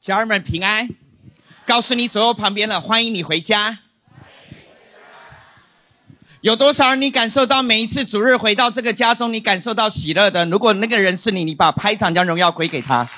家人们平安，告诉你左右旁边了，欢迎你回家。有多少人你感受到每一次主日回到这个家中，你感受到喜乐的？如果那个人是你，你把拍掌将荣耀归给他。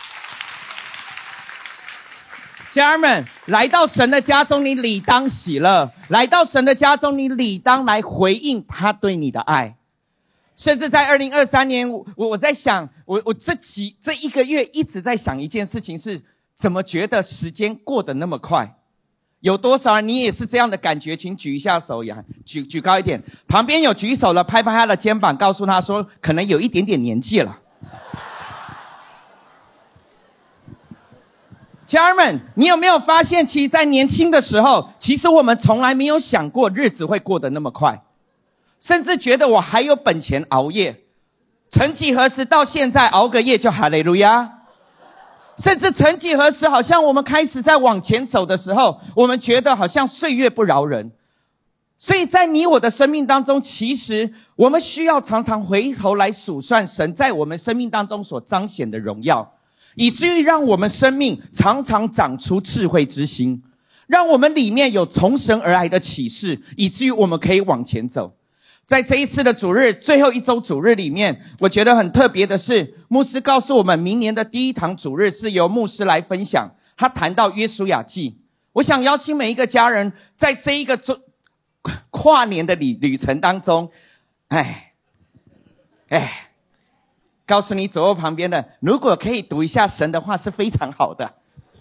家人们，来到神的家中，你理当喜乐；来到神的家中，你理当来回应他对你的爱。甚至在2023年，我在想，我这一个月一直在想一件事情是，怎么觉得时间过得那么快？有多少人你也是这样的感觉？请举一下手呀，举高一点。旁边有举手了，拍拍他的肩膀，告诉他说，可能有一点点年纪了。家人们，你有没有发现，其实在年轻的时候，其实我们从来没有想过日子会过得那么快，甚至觉得我还有本钱熬夜。曾几何时，到现在熬个夜就哈利路亚。甚至曾几何时，好像我们开始在往前走的时候，我们觉得好像岁月不饶人。所以在你我的生命当中，其实我们需要常常回头来数算神在我们生命当中所彰显的荣耀，以至于让我们生命常常长出智慧之心，让我们里面有从神而来的启示，以至于我们可以往前走。在这一次的主日，最后一周主日里面，我觉得很特别的是，牧师告诉我们，明年的第一堂主日是由牧师来分享，他谈到约书亚记。我想邀请每一个家人，在这一个跨年的旅程当中，告诉你左右旁边的，如果可以读一下神的话是非常好的。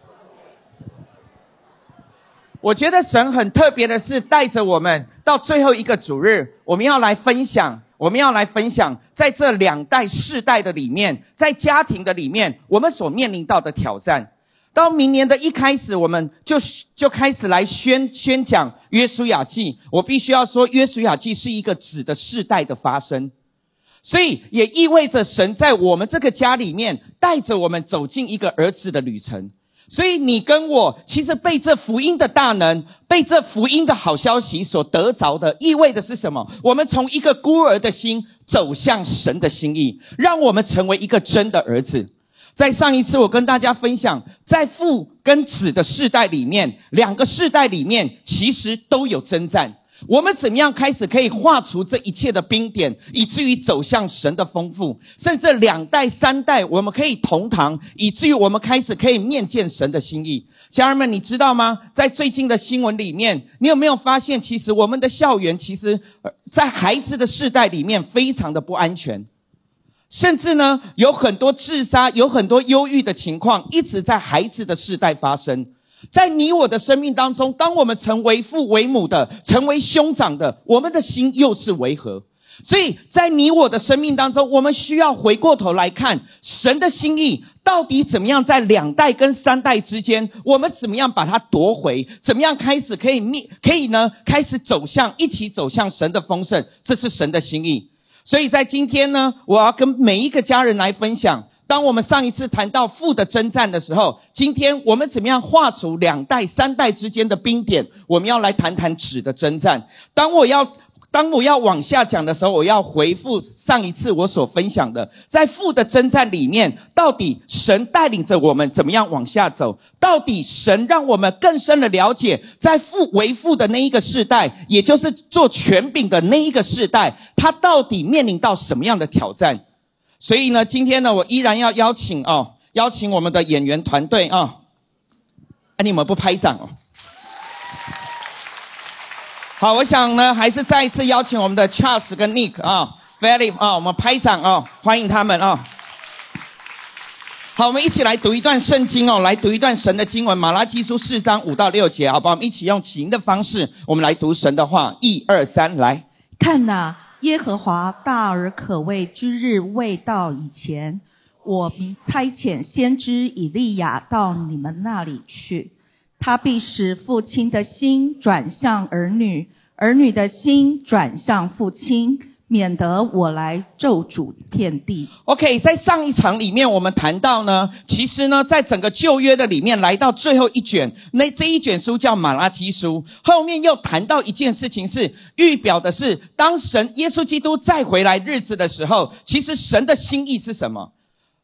我觉得神很特别的是带着我们到最后一个主日，我们要来分享在这两代世代的里面，在家庭的里面，我们所面临到的挑战。到明年的一开始，我们就开始来宣讲约书亚记。我必须要说，约书亚记是一个子的世代的发生，所以也意味着神在我们这个家里面带着我们走进一个儿子的旅程。所以你跟我其实被这福音的大能，被这福音的好消息所得着的，意味着是什么？我们从一个孤儿的心走向神的心意，让我们成为一个真的儿子。在上一次我跟大家分享，在父跟子的世代里面，两个世代里面其实都有征战。我们怎么样开始可以化除这一切的冰点，以至于走向神的丰富，甚至两代三代我们可以同堂，以至于我们开始可以面见神的心意。家人们，你知道吗？在最近的新闻里面，你有没有发现，其实我们的校园其实在孩子的世代里面非常的不安全，甚至呢有很多自杀，有很多忧郁的情况一直在孩子的世代发生。在你我的生命当中，当我们成为父为母的，成为兄长的，我们的心又是为何？所以在你我的生命当中，我们需要回过头来看神的心意到底怎么样在两代跟三代之间，我们怎么样把它夺回，怎么样开始可以呢开始一起走向神的丰盛，这是神的心意。所以在今天呢，我要跟每一个家人来分享，当我们上一次谈到父的征战的时候，今天我们怎么样化除两代三代之间的冰点，我们要来谈谈子的征战。当我要往下讲的时候，我要回复上一次我所分享的，在父的征战里面，到底神带领着我们怎么样往下走，到底神让我们更深的了解，在为父的那一个世代，也就是做权柄的那一个世代，他到底面临到什么样的挑战。所以呢，今天呢，我依然要邀请我们的演员团队你们不拍掌好，我想呢，还是再一次邀请我们的 Charles 跟 Nick Philip 我们拍掌欢迎他们好，我们一起来读一段圣经来读一段神的经文，马拉基书4章5到6节，好不好？我们一起用起音的方式，我们来读神的话，1、2、3，来看哪，耶和华大而可畏之日未到以前，我差遣先知以利亚到你们那里去，他必使父亲的心转向儿女，儿女的心转向父亲，免得我来咒诅遍地。 OK， 在上一场里面我们谈到呢，其实呢在整个旧约的里面来到最后一卷，这一卷书叫马拉基书，后面又谈到一件事情，是预表的是当神耶稣基督再回来日子的时候，其实神的心意是什么？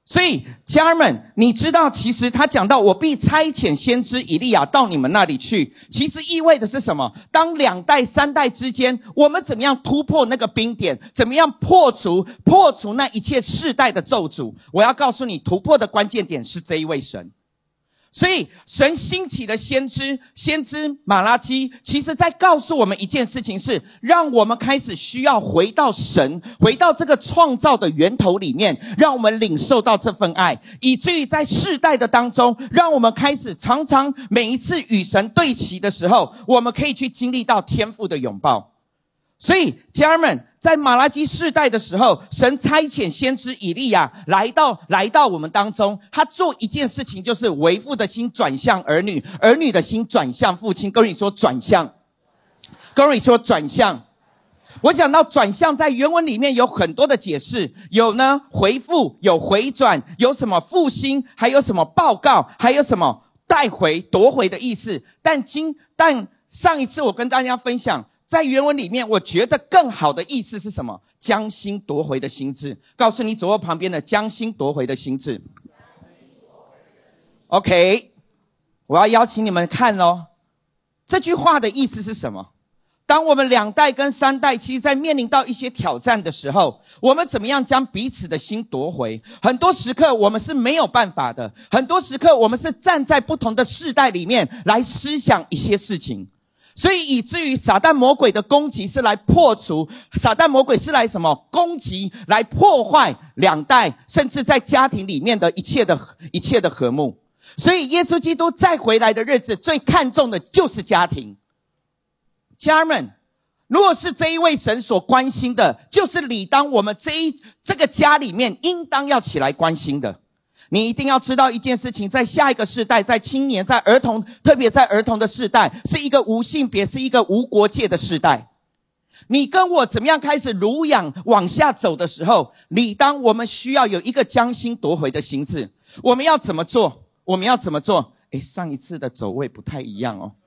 所以家人们，你知道其实他讲到我必差遣先知以利亚到你们那里去，其实意味的是什么？当2代3代之间，我们怎么样突破那个冰点，怎么样破除那一切世代的咒诅？我要告诉你，突破的关键点是这一位神。所以神兴起的先知马拉基，其实在告诉我们一件事情，是让我们开始需要回到神，回到这个创造的源头里面，让我们领受到这份爱，以至于在世代的当中，让我们开始常常每一次与神对齐的时候，我们可以去经历到天父的拥抱。所以家人们，在马拉基世代的时候，神差遣先知以利亚来到我们当中，他做一件事情，就是为父的心转向儿女，儿女的心转向父亲。跟你说转向，跟你说转向。我讲到转向，在原文里面有很多的解释，有呢回复，有回转，有什么复兴，还有什么报告，还有什么带回夺回的意思。但上一次我跟大家分享，在原文里面，我觉得更好的意思是什么？将心夺回的心智。告诉你左右旁边的，将心夺回的心智。OK， 我要邀请你们看咯，这句话的意思是什么？当我们2代跟3代其实在面临到一些挑战的时候，我们怎么样将彼此的心夺回？很多时刻我们是没有办法的，很多时刻我们是站在不同的世代里面来思想一些事情。所以以至于撒旦魔鬼的攻击是来破除，撒旦魔鬼是来什么？攻击，来破坏2代，甚至在家庭里面的一切的和睦。所以耶稣基督再回来的日子，最看重的就是家庭。家人们，如果是这一位神所关心的，就是理当我们这个家里面应当要起来关心的。你一定要知道一件事情，在下一个世代，在青年，在儿童，特别在儿童的世代，是一个无性别，是一个无国界的世代。你跟我怎么样开始濡养往下走的时候，理当我们需要有一个将心夺回的心智。我们要怎么做？我们要怎么做？上一次的走位不太一样哦。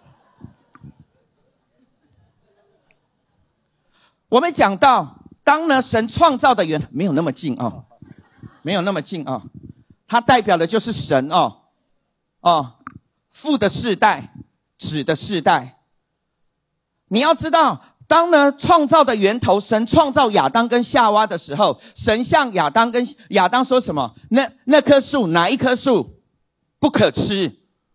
我们讲到，当呢神创造的源没有那么近哦，没有那么近哦，它代表的就是神父的世代，子的世代。你要知道，当呢创造的源头，神创造亚当跟夏娃的时候，神向亚当说什么？那棵树，哪一棵树不可吃？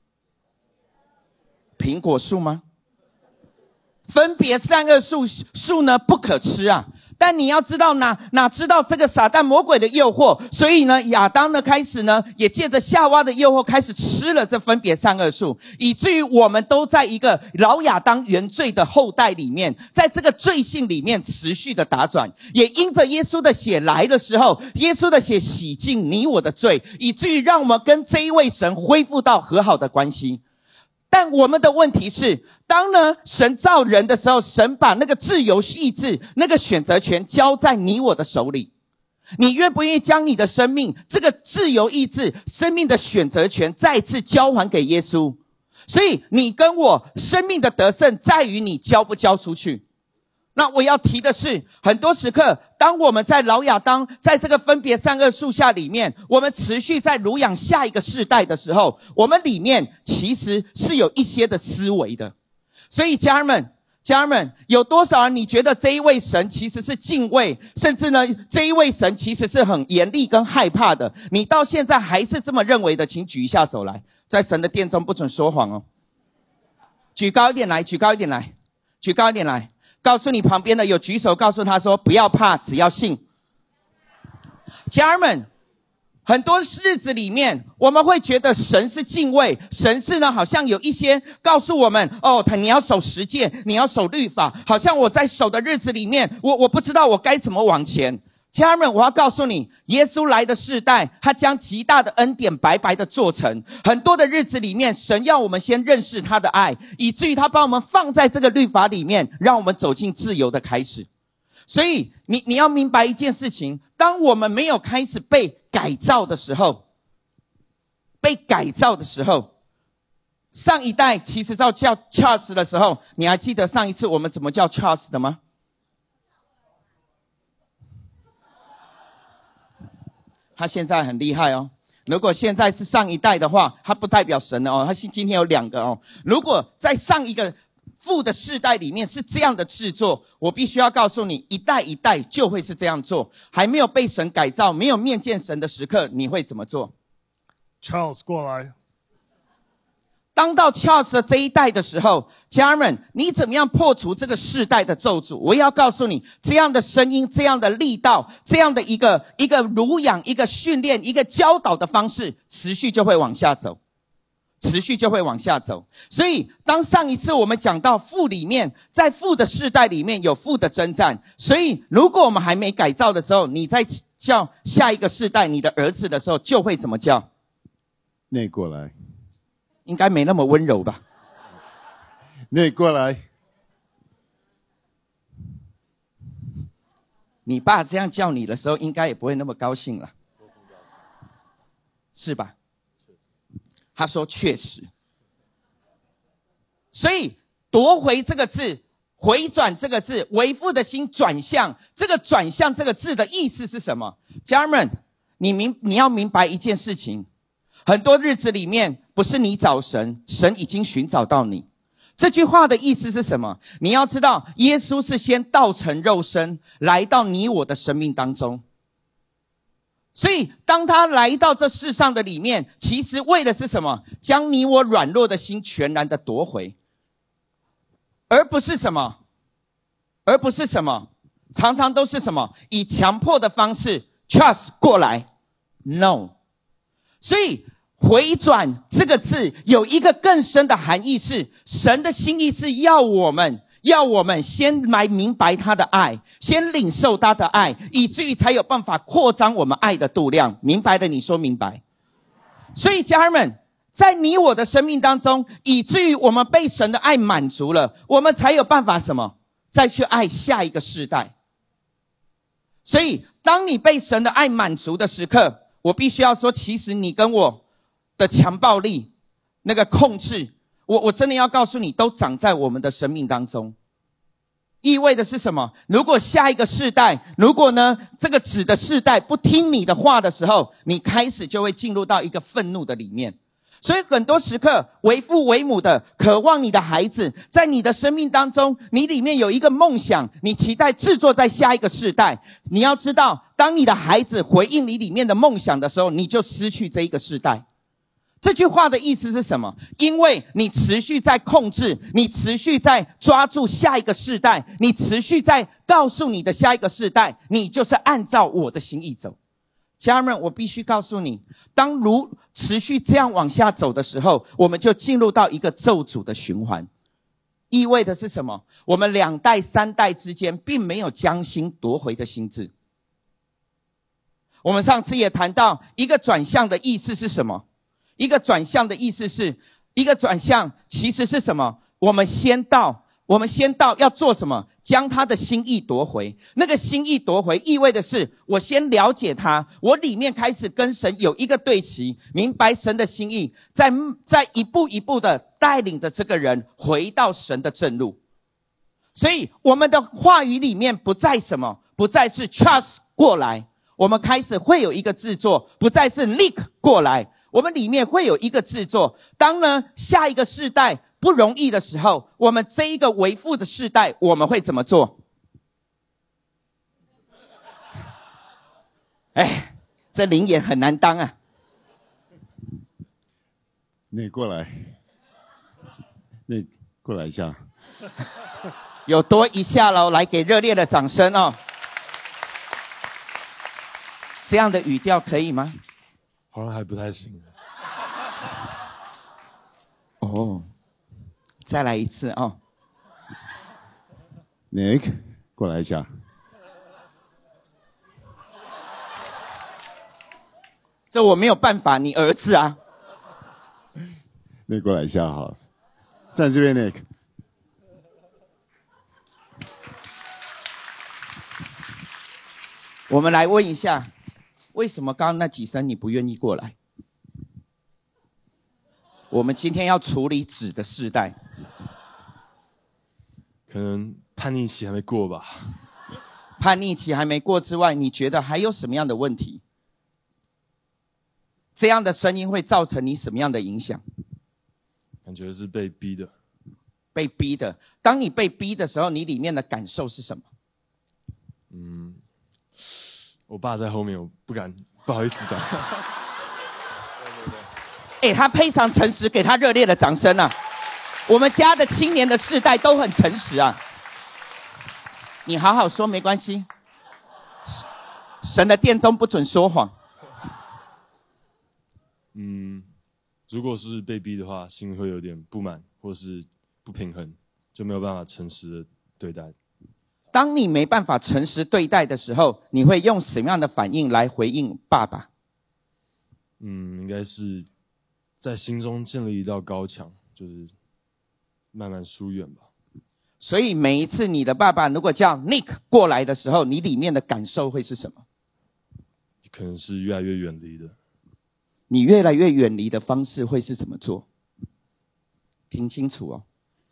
苹果树吗？分别善恶树呢不可吃啊。但你要知道哪知道这个撒旦魔鬼的诱惑，所以呢亚当呢开始呢也借着夏娃的诱惑开始吃了这分别善恶树，以至于我们都在一个老亚当原罪的后代里面，在这个罪性里面持续的打转。也因着耶稣的血来的时候，耶稣的血洗净你我的罪，以至于让我们跟这一位神恢复到和好的关系。但我们的问题是，当呢神造人的时候，神把那个自由意志，那个选择权交在你我的手里。你愿不愿意将你的生命，这个自由意志，生命的选择权再次交还给耶稣？所以你跟我生命的得胜在于你交不交出去。那我要提的是，很多时刻当我们在老亚当，在这个分别善恶树下里面，我们持续在濡养下一个世代的时候，我们里面其实是有一些的思维的。所以家人们，有多少人你觉得这一位神其实是敬畏，甚至呢这一位神其实是很严厉跟害怕的，你到现在还是这么认为的，请举一下手来。在神的殿中不准说谎哦。举高一点来，举高一点来，举高一点来。告诉你旁边的有举手，告诉他说不要怕，只要信。家人们，很多日子里面我们会觉得神是敬畏，神是呢好像有一些告诉我们你要守十诫，你要守律法，好像我在守的日子里面，我不知道我该怎么往前。家人们，我要告诉你，耶稣来的世代，他将极大的恩典白白的做成。很多的日子里面，神要我们先认识他的爱，以至于他把我们放在这个律法里面，让我们走进自由的开始。所以你要明白一件事情，当我们没有开始被改造的时候，上一代其实叫 Charles 的时候，你还记得上一次我们怎么叫 Charles 的吗？ 他现在很厉害哦。如果现在是上一代的话，他不代表神了哦，他今天有2个哦。如果在上一个父的世代里面是这样的制作，我必须要告诉你，一代一代就会是这样做。还没有被神改造，没有面见神的时刻，你会怎么做？ Charles 过来。 当到 Charles 的这一代的时候，家人们，你怎么样破除这个世代的咒诅？我也要告诉你，这样的声音，这样的力道，这样的一个濡养、一个训练、一个教导的方式，持续就会往下走，持续就会往下走。所以，当上一次我们讲到父里面，在父的世代里面有父的征战，所以如果我们还没改造的时候，你在叫下一个世代你的儿子的时候，就会怎么叫？ 内过来。 应该没那么温柔吧？ 内过来。 你爸这样叫你的时候，应该也不会那么高兴了，是吧？他说确实。所以夺回这个字，回转这个字，为父的心转向，这个转向这个字的意思是什么？家人们，你要明白一件事情，很多日子里面不是你找神，神已经寻找到你。这句话的意思是什么？你要知道，耶稣是先道成肉身来到你我的生命当中，所以当他来到这世上的里面，其实为的是什么？将你我软弱的心全然的夺回，而不是什么？常常都是什么？以强迫的方式 Charles 过来 No。 所以回转这个字有一个更深的含义，是神的心意是要我们先来明白他的爱，先领受他的爱，以至于才有办法扩张我们爱的度量。明白的你说明白。所以家人们，在你我的生命当中，以至于我们被神的爱满足了，我们才有办法什么？再去爱下一个世代。所以当你被神的爱满足的时刻，我必须要说，其实你跟我的强暴力那个控制，我真的要告诉你，都长在我们的生命当中。意味的是什么？如果下一个世代，如果呢这个子的世代不听你的话的时候，你开始就会进入到一个愤怒的里面。所以很多时刻，为父为母的渴望你的孩子在你的生命当中，你里面有一个梦想，你期待制作在下一个世代。你要知道，当你的孩子回应你里面的梦想的时候，你就失去这一个世代。这句话的意思是什么？因为你持续在控制，你持续在抓住下一个世代，你持续在告诉你的下一个世代，你就是按照我的心意走。家人们，我必须告诉你，当如持续这样往下走的时候，我们就进入到一个咒诅的循环。意味的是什么？我们2代3代之间并没有将心夺回的心智。我们上次也谈到，一个转向的意思是什么？一个转向的意思是，一个转向其实是什么？我们先到要做什么？将他的心意夺回。那个心意夺回意味的是，我先了解他，我里面开始跟神有一个对齐，明白神的心意，在一步一步的带领着这个人回到神的正路。所以我们的话语里面不再什么？不再是 Charles 过来，我们开始会有一个制作，不再是 Nick 过来，我们里面会有一个制作。当呢下一个世代不容易的时候，我们这一个为父的世代，我们会怎么做？这灵眼很难当啊。 你过来，你过来一下。 有多一下了，来给热烈的掌声哦。这样的语调可以吗？ 好像还不太行。 哦，再来一次哦。 Nick 过来一下。 这我没有办法，你儿子啊。 你过来一下好了，站这边 Nick。 我们来问一下，为什么刚刚那几声你不愿意过来？我们今天要处理子的世代。 可能叛逆期还没过吧。 叛逆期还没过之外，你觉得还有什么样的问题？ 这样的声音会造成你什么样的影响？ 感觉是被逼的。 被逼的。当你被逼的时候，你里面的感受是什么？ 我爸在后面，我不好意思讲。 他非常诚实，给他热烈的掌声啊！我们家的青年的世代都很诚实啊。你好好说没关系，神的殿中不准说谎。 如果是被逼的话，心里会有点不满或是不平衡，就没有办法诚实的对待。 当你没办法诚实对待的时候，你会用什么样的反应来回应爸爸？ 应该是在心中建立一道高墙，就是慢慢疏远吧。 所以每一次你的爸爸如果叫 Nick 过来的时候，你里面的感受会是什么？ 可能是越来越远离的。 你越来越远离的方式会是怎么做？听清楚哦。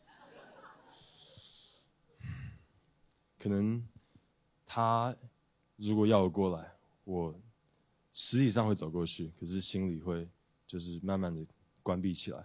可能他如果要我过来，我实体上会走过去，可是心里会就是慢慢的关闭起来，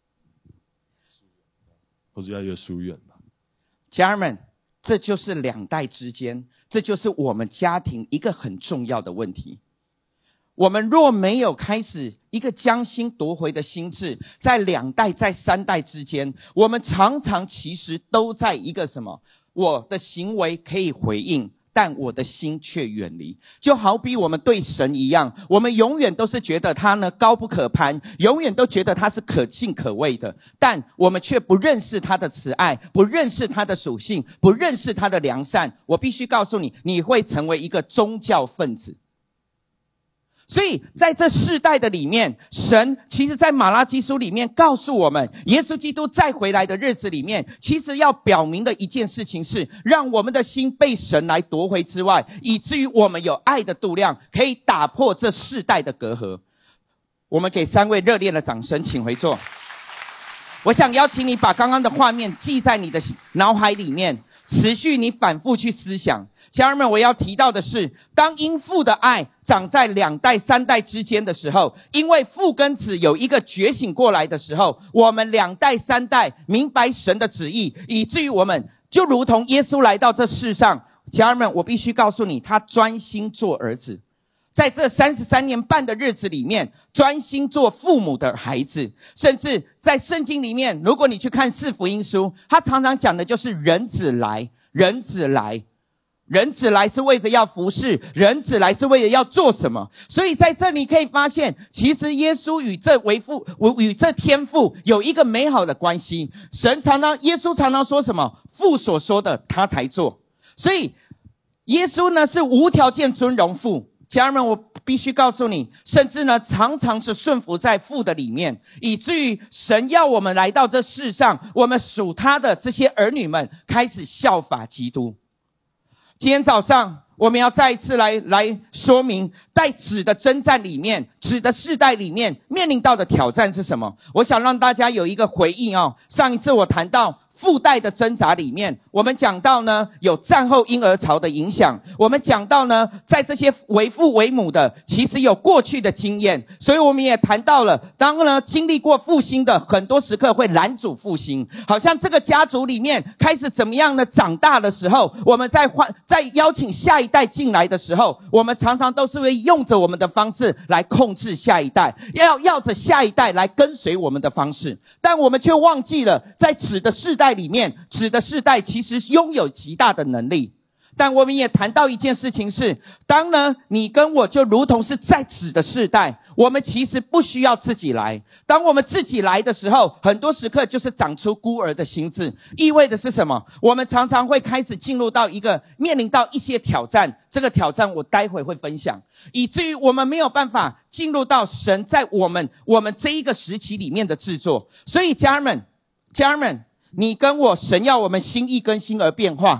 或者越来越疏远吧。 家人们，这就是两代之间，这就是我们家庭一个很重要的问题。我们若没有开始一个将心夺回的心智，在两代在三代之间，我们常常其实都在一个什么？我的行为可以回应，但我的心却远离。就好比我们对神一样，我们永远都是觉得他呢高不可攀，永远都觉得他是可敬可畏的，但我们却不认识他的慈爱，不认识他的属性，不认识他的良善。我必须告诉你，你会成为一个宗教分子。所以在这世代的里面，神其实在马拉基书里面告诉我们，耶稣基督再回来的日子里面，其实要表明的一件事情是，让我们的心被神来夺回之外，以至于我们有爱的度量，可以打破这世代的隔阂。我们给三位热烈的掌声，请回座。我想邀请你把刚刚的画面记在你的脑海里面，持续你反复去思想。家人们，我要提到的是，当因父的爱长在两代三代之间的时候，因为父跟子有一个觉醒过来的时候，我们两代三代明白神的旨意，以至于我们就如同耶稣来到这世上。家人们，我必须告诉你，他专心做儿子，在这33年半的日子里面，专心做父母的孩子。甚至在圣经里面，如果你去看4福音书，他常常讲的就是人子来，人子来，人子来是为着要服侍，人子来是为了要做什么。所以在这里可以发现，其实耶稣与这天父有一个美好的关系。耶稣常常说什么？父所说的他才做。所以耶稣呢是无条件尊荣父。家人们，我必须告诉你，甚至呢常常是顺服在父的里面，以至于神要我们来到这世上，我们属他的这些儿女们开始效法基督。今天早上我们要再一次来说明，在子的征战里面，子的世代里面面临到的挑战是什么。我想让大家有一个回应哦。上一次我谈到父代的挣扎里面，我们讲到呢有战后婴儿潮的影响，我们讲到呢在这些为父为母的其实有过去的经验，所以我们也谈到了当呢经历过复兴的很多时刻会拦阻复兴。好像这个家族里面开始怎么样呢长大的时候，我们在邀请下一代进来的时候，我们常常都是会用着我们的方式来控制下一代，要着下一代来跟随我们的方式，但我们却忘记了在子的世代里面，子的世代其实拥有极大的能力。但我们也谈到一件事情是，当呢你跟我就如同是在子的世代，我们其实不需要自己来。当我们自己来的时候，很多时刻就是长出孤儿的心智。意味的是什么？我们常常会开始进入到面临到一些挑战，这个挑战我待会会分享，以至于我们没有办法进入到神在我们这一个时期里面的制作。所以家人们，你跟我，神要我们心意更新而变化。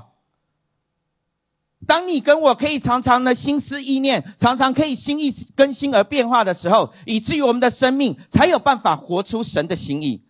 当你跟我可以常常的心思意念，常常可以心意更新而变化的时候，以至于我们的生命才有办法活出神的心意。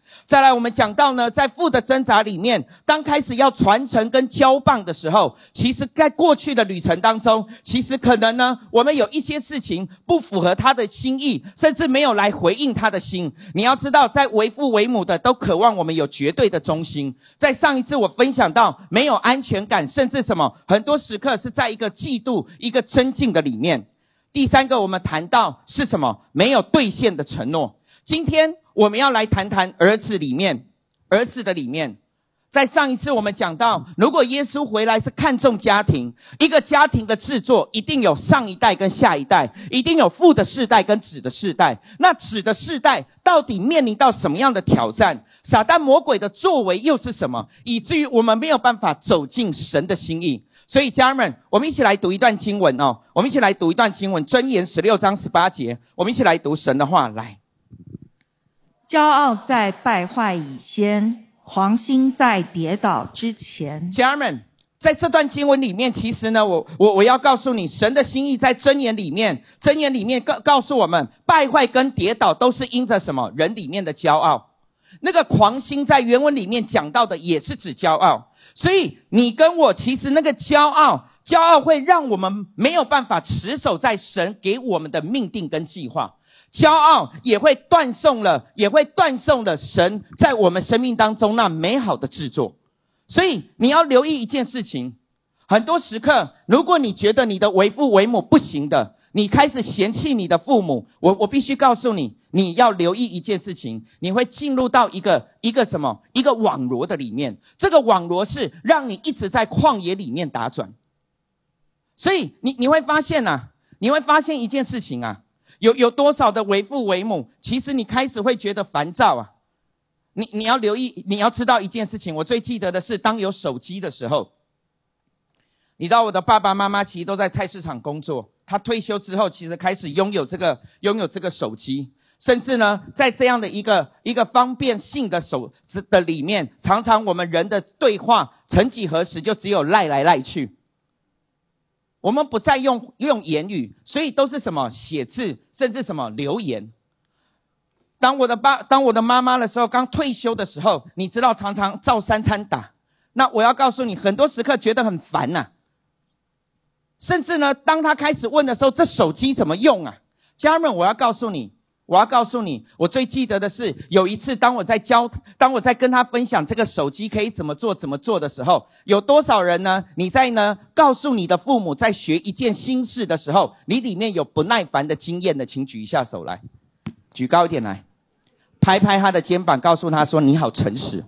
再来我们讲到呢，在父的挣扎里面，当开始要传承跟交棒的时候，其实在过去的旅程当中，其实可能呢，我们有一些事情不符合他的心意，甚至没有来回应他的心。你要知道，在为父为母的都渴望我们有绝对的忠心。在上一次我分享到没有安全感，甚至什么，很多时刻是在一个嫉妒、一个增进的里面。第三个我们谈到是什么？没有兑现的承诺。今天我们要来谈谈儿子的里面。在上一次我们讲到，如果耶稣回来是看重家庭，一个家庭的制作一定有上一代跟下一代，一定有父的世代跟子的世代。那子的世代到底面临到什么样的挑战？撒旦魔鬼的作为又是什么？以至于我们没有办法走进神的心意。所以家人们，我们一起来读一段经文哦。我们一起来读一段经文，箴言16章18节。我们一起来读神的话，来。 骄傲在败坏以先，狂心在跌倒之前。 家人们，在这段经文里面，其实呢，我要告诉你，神的心意在箴言里面告诉我们，败坏跟跌倒都是因着什么？人里面的骄傲。那个狂心在原文里面讲到的也是指骄傲。所以你跟我其实那个骄傲会让我们没有办法持守在神给我们的命定跟计划。骄傲也会断送了神在我们生命当中那美好的制作。所以你要留意一件事情，很多时刻，如果你觉得你的为父为母不行的，你开始嫌弃你的父母，我必须告诉你，你要留意一件事情，你会进入到一个网罗的里面。这个网罗是让你一直在旷野里面打转。所以你会发现一件事情啊，有多少的为父为母，其实你开始会觉得烦躁啊。你要留意，你要知道一件事情，我最记得的是当有手机的时候，你知道我的爸爸妈妈其实都在菜市场工作，他退休之后其实开始拥有这个手机，甚至呢在这样的一个方便性的的里面，常常我们人的对话曾几何时就只有赖来赖去，我们不再用言语，所以都是什么写字，甚至什么留言。当我的妈妈的时候，刚退休的时候，你知道常常照三餐打，那我要告诉你，很多时刻觉得很烦啊。甚至呢，当他开始问的时候，这手机怎么用啊？家人们，我要告诉你，我最记得的是有一次，当我在跟他分享这个手机可以怎么做的时候，有多少人呢？你在呢告诉你的父母在学一件新事的时候，你里面有不耐烦的经验的，请举一下手来，举高一点来，拍拍他的肩膀，告诉他说你好诚实。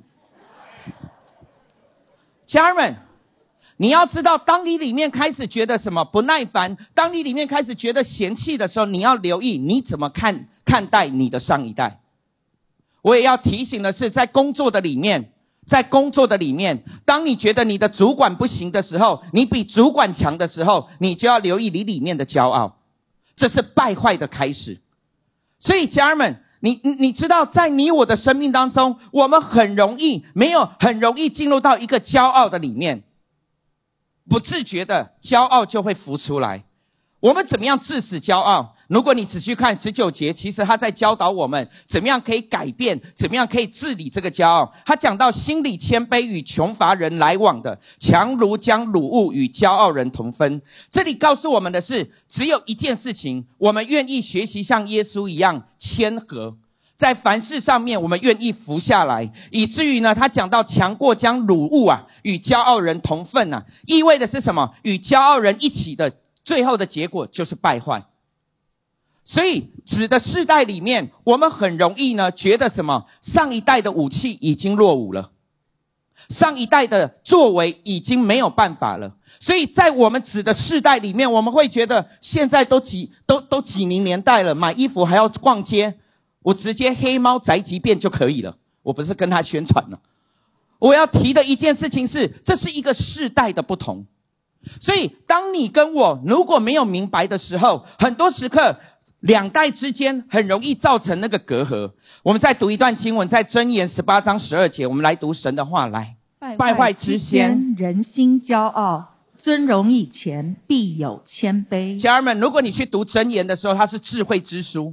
家人们，你要知道，当你里面开始觉得什么不耐烦，当你里面开始觉得嫌弃的时候，你要留意你怎么看待你的上一代。我也要提醒的是，在工作的里面，当你觉得你的主管不行的时候，你比主管强的时候，你就要留意你里面的骄傲，这是败坏的开始。所以家人们，你知道，在你我的生命当中，我们很容易进入到一个骄傲的里面，不自觉的骄傲就会浮出来。我们怎么样致死骄傲？如果你仔细看19节，其实他在教导我们怎么样可以改变，怎么样可以治理这个骄傲。他讲到心里谦卑与穷乏人来往的，强如将掳物与骄傲人同分。这里告诉我们的是，只有一件事情，我们愿意学习像耶稣一样谦和，在凡事上面我们愿意服下来，以至于呢，他讲到强过将掳物啊与骄傲人同分啊，意味的是什么？与骄傲人一起的最后的结果就是败坏。所以指的世代里面，我们很容易呢觉得什么？上一代的武器已经落伍了，上一代的作为已经没有办法了。所以在我们指的世代里面，我们会觉得现在都几零年代了，买衣服还要逛街，我直接黑猫宅急便就可以了。我不是跟他宣传了，我要提的一件事情是，这是一个世代的不同。所以当你跟我如果没有明白的时候，很多时刻两代之间很容易造成那个隔阂。我们再读一段经文，在箴言18章12节，我们来读神的话。来，败坏之先， 人心骄傲，尊荣以前必有谦卑。 家人们，如果你去读箴言的时候，它是智慧之书，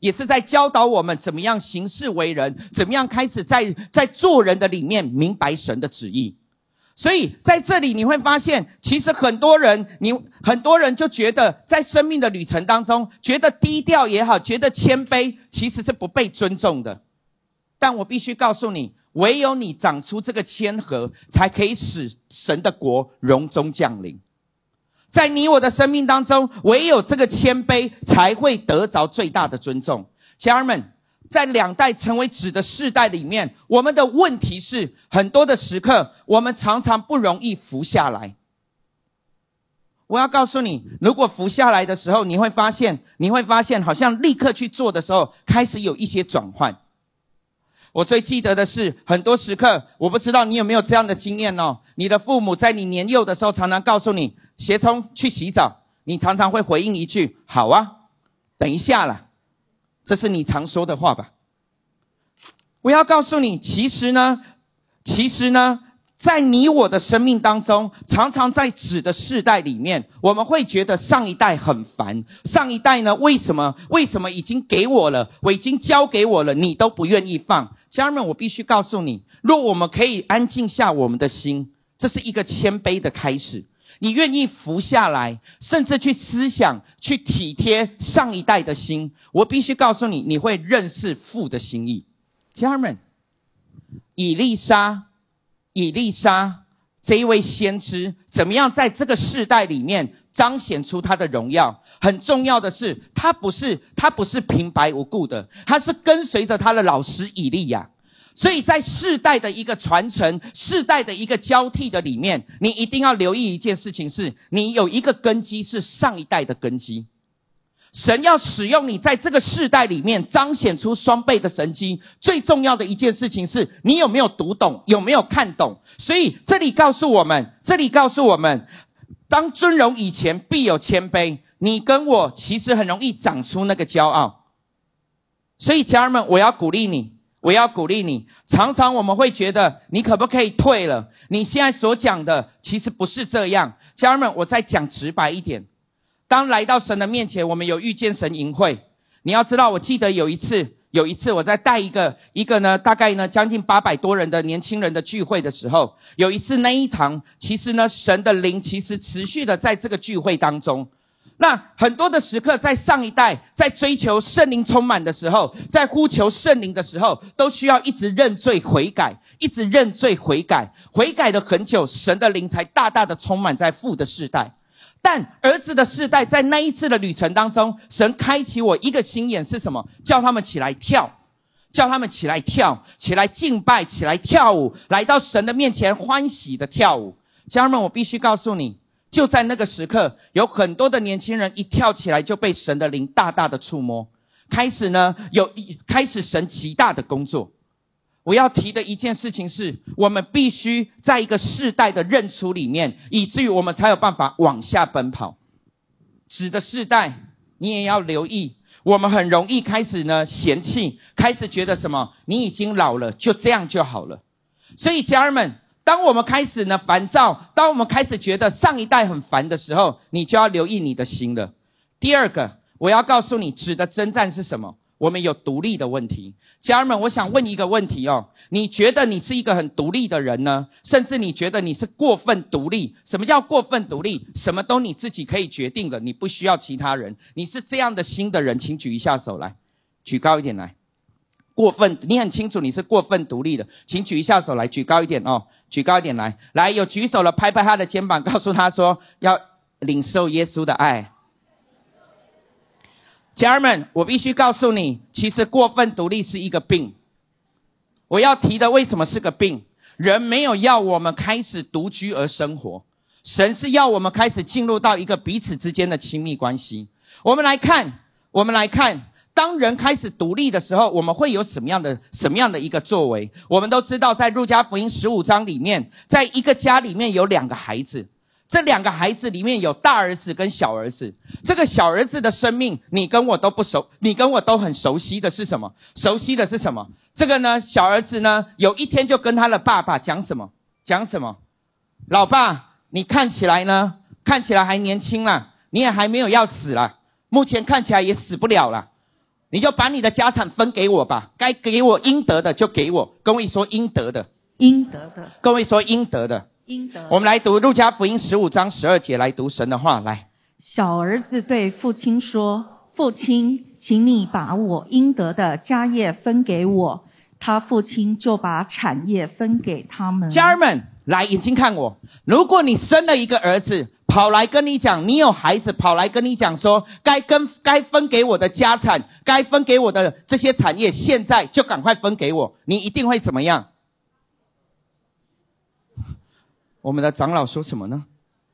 也是在教导我们怎么样行事为人，怎么样开始在做人的里面明白神的旨意。所以在这里你会发现，其实很多人就觉得在生命的旅程当中，觉得低调也好，觉得谦卑，其实是不被尊重的。但我必须告诉你，唯有你长出这个谦和，才可以使神的国荣中降临。在你我的生命当中，唯有这个谦卑才会得着最大的尊重。家人们，在两代成为子的世代里面，我们的问题是，很多的时刻我们常常不容易服下来。我要告诉你，如果服下来的时候，你会发现好像立刻去做的时候，开始有一些转换。我最记得的是，很多时刻，我不知道你有没有这样的经验哦。你的父母在你年幼的时候，常常告诉你，协聪去洗澡，你常常会回应一句，好啊，等一下啦。这是你常说的话吧？我要告诉你，其实呢，在你我的生命当中，常常在子的世代里面，我们会觉得上一代很烦。上一代呢，为什么已经给我了，我已经交给我了，你都不愿意放？家人们，我必须告诉你，若我们可以安静下我们的心，这是一个谦卑的开始。你愿意服下来，甚至去思想，去体贴上一代的心，我必须告诉你，你会认识父的心意。家人们，以利沙这一位先知，怎么样在这个世代里面彰显出他的荣耀？很重要的是，他不是平白无故的，他是跟随着他的老师以利亚。所以在世代的一个传承，世代的一个交替的里面，你一定要留意一件事情，是你有一个根基是上一代的根基。神要使用你在这个世代里面彰显出双倍的神迹，最重要的一件事情是你有没有读懂，有没有看懂。所以这里告诉我们，当尊荣以前必有谦卑。你跟我其实很容易长出那个骄傲。所以家人们，我要鼓励你，常常我们会觉得你可不可以退了，你现在所讲的其实不是这样。家人们，我再讲直白一点，当来到神的面前，我们有遇见神营会。你要知道，我记得有一次我在带一个呢，大概呢将近800多人的年轻人的聚会的时候，有一次那一堂，其实呢神的灵其实持续的在这个聚会当中。那很多的时刻，在上一代在追求圣灵充满的时候，在呼求圣灵的时候，都需要一直认罪悔改，悔改了很久，神的灵才大大的充满在父的世代。但儿子的世代，在那一次的旅程当中，神开启我一个心眼是什么？叫他们起来跳，起来敬拜，起来跳舞，来到神的面前欢喜的跳舞。家人们，我必须告诉你，就在那个时刻，有很多的年轻人一跳起来就被神的灵大大的触摸，开始神极大的工作。我要提的一件事情是，我们必须在一个世代的认出里面，以至于我们才有办法往下奔跑。子的世代，你也要留意，我们很容易开始呢嫌弃，开始觉得什么，你已经老了，就这样就好了。所以家人们，当我们开始呢烦躁，当我们开始觉得上一代很烦的时候，你就要留意你的心了。第二个，我要告诉你，子的征战是什么？我们有独立的问题。家人们，我想问一个问题哦，你觉得你是一个很独立的人呢？甚至你觉得你是过分独立？什么叫过分独立？什么都你自己可以决定的，你不需要其他人。你是这样的心的人，请举一下手来，举高一点来。过分，你很清楚你是过分独立的，请举一下手来，举高一点哦，举高一点来。来，有举手了，拍拍他的肩膀，告诉他说要领受耶稣的爱。家人们，我必须告诉你，其实过分独立是一个病。我要提的为什么是个病？人没有要我们开始独居而生活，神是要我们开始进入到一个彼此之间的亲密关系。我们来看，当人开始独立的时候，我们会有什么样的一个作为？我们都知道，在路加福音15章里面，在一个家里面有2个孩子。这2个孩子里面有大儿子跟小儿子。这个小儿子的生命，你跟我都很熟悉的是什么？这个呢，小儿子呢，有一天就跟他的爸爸讲什么？老爸，你看起来还年轻啦，你也还没有要死啦，目前看起来也死不了啦。 你就把你的家产分给我吧，该给我应得的就给我。跟我一说应得的， 应得的， 跟我一说应得的， 应得的。 我们来读路加福音15章12节，来读神的话。来， 小儿子对父亲说：“父亲，请你把我应得的家业分给我。”他父亲就把产业分给他们。 家人们，来眼睛看我。如果你生了一个儿子，跑来跟你讲，你有孩子跑来跟你讲说，该分给我的家产，该分给我的这些产业，现在就赶快分给我，你一定会怎么样？我们的长老说什么呢？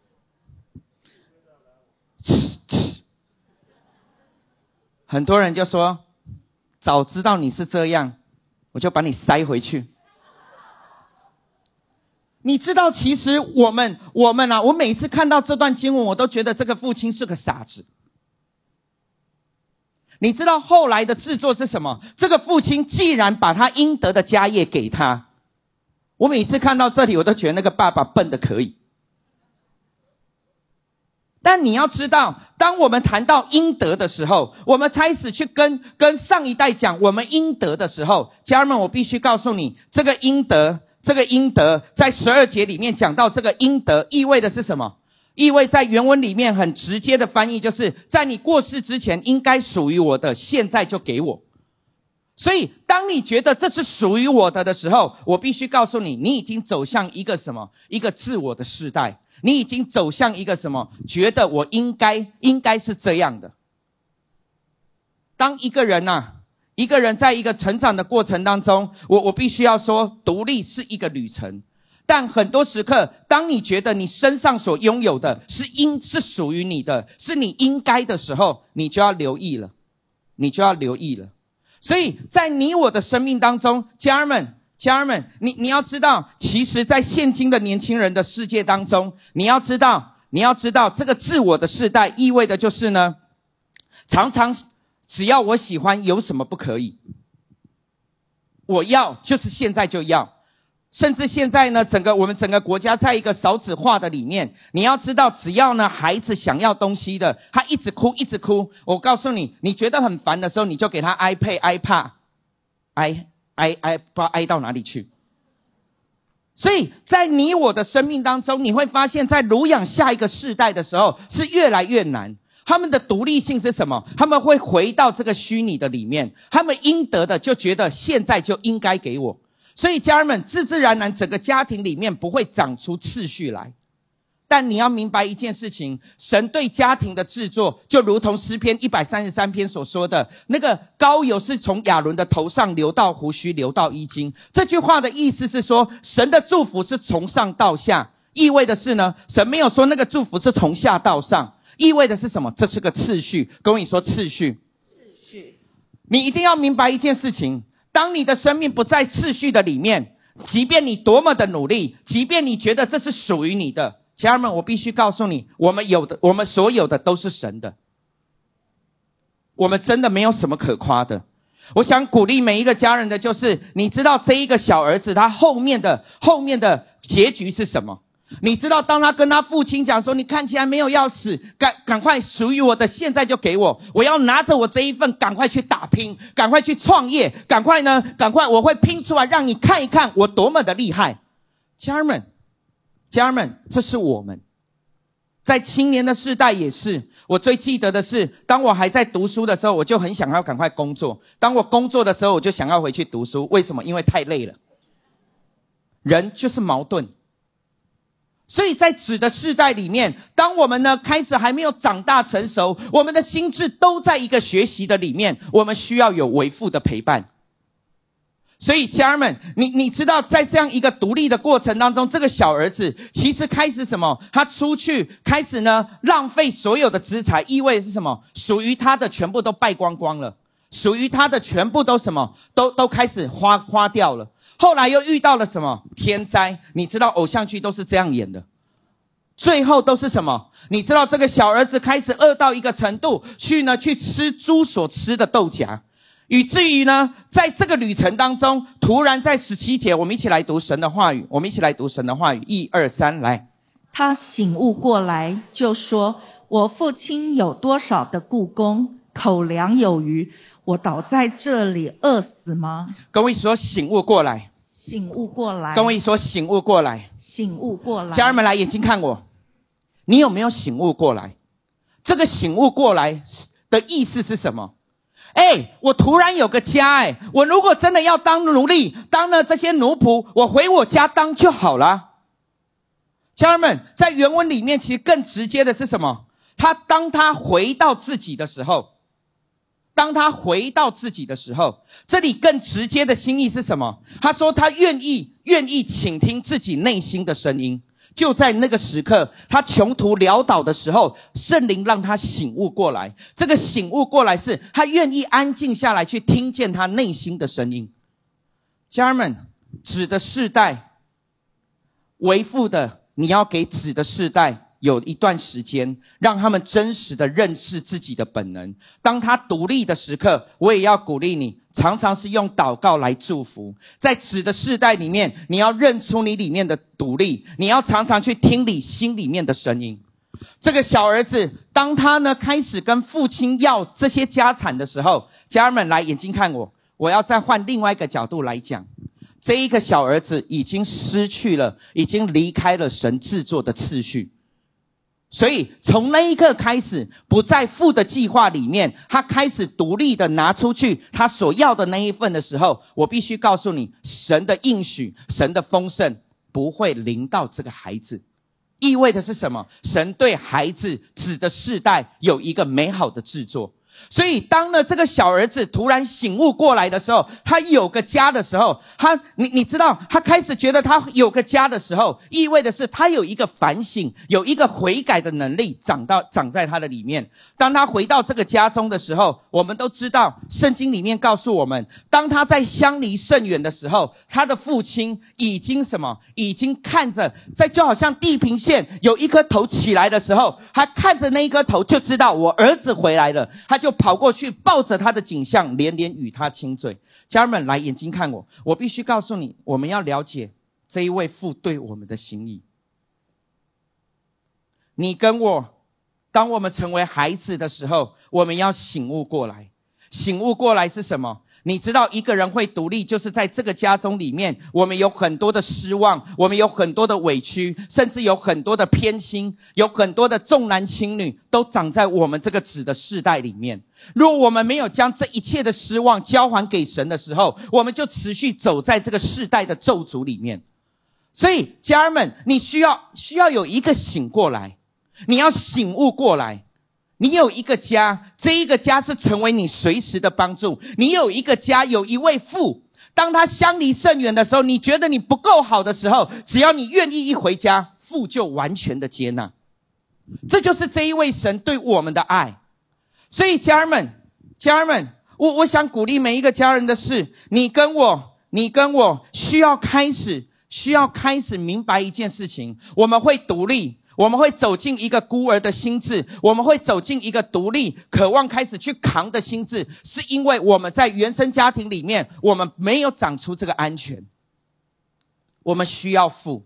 很多人就说，早知道你是这样，我就把你塞回去。你知道，其实我们啊，我每次看到这段经文，我都觉得这个父亲是个傻子。你知道后来的制作是什么？这个父亲既然把他应得的家业给他，我每次看到这里，我都觉得那个爸爸笨得可以。但你要知道，当我们谈到应得的时候，我们开始去跟上一代讲我们应得的时候，家人们，我必须告诉你，这个应得在12节里面讲到这个应得意味的是什么？意味在原文里面很直接的翻译就是在你过世之前应该属于我的，现在就给我。所以当你觉得这是属于我的时候，我必须告诉你，你已经走向一个什么？一个自我的世代。你已经走向一个什么？觉得我应该是这样的。当一个人在一个成长的过程当中，我必须要说，独立是一个旅程。但很多时刻，当你觉得你身上所拥有的是属于你的，是你应该的时候，你就要留意了，所以在你我的生命当中，家人们，你要知道，其实在现今的年轻人的世界当中，你要知道这个自我的世代意味的就是呢，常常只要我喜欢，有什么不可以？我要就是现在就要。甚至现在呢，我们整个国家在一个少子化的里面，你要知道，只要呢孩子想要东西的，他一直哭，我告诉你，你觉得很烦的时候，你就给他 iPad， 不知道挨到哪里去。所以在你我的生命当中，你会发现在乳养下一个世代的时候是越来越难。他们的独立性是什么？他们会回到这个虚拟的里面，他们应得的就觉得现在就应该给我。所以家人们，自然整个家庭里面不会长出次序来。但你要明白一件事情，神对家庭的制作，就如同诗篇133篇所说的，那个膏油是从亚伦的头上流到胡须，流到衣襟。这句话的意思是说，神的祝福是从上到下，意味的是呢，神没有说那个祝福是从下到上，意味的是什么？这是个次序。跟我说次序。你一定要明白一件事情，当你的生命不在次序的里面，即便你多么的努力，即便你觉得这是属于你的，家人们，我必须告诉你，我们所有的都是神的，我们真的没有什么可夸的。我想鼓励每一个家人的就是，你知道这一个小儿子他后面的结局是什么？你知道当他跟他父亲讲说，你看起来没有要死，赶快属于我的现在就给我，我要拿着我这一份赶快去打拼，赶快去创业，赶快我会拼出来让你看一看我多么的厉害。家人们，这是我们在青年的世代也是。我最记得的是，当我还在读书的时候，我就很想要赶快工作，当我工作的时候，我就想要回去读书。为什么？因为太累了。人就是矛盾。所以在子的世代里面，当我们呢开始还没有长大成熟，我们的心智都在一个学习的里面，我们需要有为父的陪伴。所以家人们，你知道在这样一个独立的过程当中，这个小儿子其实开始什么？他出去开始呢浪费所有的资财，意味的是什么？属于他的全部都败光光了，属于他的全部都什么？都开始花掉了。后来又遇到了什么？天灾。你知道偶像剧都是这样演的，最后都是什么？你知道这个小儿子开始饿到一个程度，去吃猪所吃的豆荚，以至于呢在这个旅程当中，突然在17节，我们一起来读神的话语，1、2、3，来。 他醒悟过来，就说：我父亲有多少的雇工， 口粮有余，我倒在这里饿死吗？ 跟我一起说醒悟过来， 醒悟过来， 跟我一起说醒悟过来， 醒悟过来。 家人们来，眼睛看我，你有没有醒悟过来？这个醒悟过来的意思是什么？我突然有个家，我如果真的要当奴隶，当了这些奴仆，我回我家当就好了。家人们，在原文里面其实更直接的是什么？当他回到自己的时候，这里更直接的心意是什么？他说他愿意倾听自己内心的声音。就在那个时刻，他穷途潦倒的时候，圣灵让他醒悟过来。这个醒悟过来是他愿意安静下来去听见他内心的声音。家人们，子的世代，为父的，你要给子的世代有一段时间，让他们真实的认识自己的本能。当他独立的时刻，我也要鼓励你，常常是用祷告来祝福。在子的世代里面，你要认出你里面的独立，你要常常去听你心里面的声音。这个小儿子，当他呢开始跟父亲要这些家产的时候，家人们来，眼睛看我，我要再换另外一个角度来讲。这一个小儿子已经失去了，已经离开了神制作的次序。所以从那一刻开始，不在父的计划里面，他开始独立的拿出去他所要的那一份的时候，我必须告诉你，神的应许，神的丰盛不会临到这个孩子。意味的是什么？神对孩子子的世代有一个美好的制作。所以当呢这个小儿子突然醒悟过来的时候，他有个家的时候，你知道他开始觉得他有个家的时候，意味的是他有一个反省，有一个悔改的能力长在他的里面。当他回到这个家中的时候，我们都知道圣经里面告诉我们，当他在相离甚远的时候，他的父亲已经看着，就好像地平线有一颗头起来的时候，他看着那一颗头就知道我儿子回来了，他就跑过去抱着他的景象，连连与他亲嘴。家人们来，眼睛看我，我必须告诉你，我们要了解这一位父对我们的心意。你跟我，当我们成为孩子的时候，我们要醒悟过来。醒悟过来是什么？你知道一个人会独立，就是在这个家中里面，我们有很多的失望，我们有很多的委屈，甚至有很多的偏心，有很多的重男轻女都长在我们这个子的世代里面。如果我们没有将这一切的失望交还给神的时候，我们就持续走在这个世代的咒诅里面。所以家人们，你需要有一个醒过来，你要醒悟过来。你有一个家，这一个家是成为你随时的帮助。你有一个家，有一位父，当他相离甚远的时候，你觉得你不够好的时候，只要你愿意一回家，父就完全的接纳。这就是这一位神对我们的爱。所以家人们，我想鼓励每一个家人的是，你跟我需要开始明白一件事情，我们会独立，我们会走进一个孤儿的心智，我们会走进一个独立渴望开始去扛的心智，是因为我们在原生家庭里面，我们没有长出这个安全。我们需要父。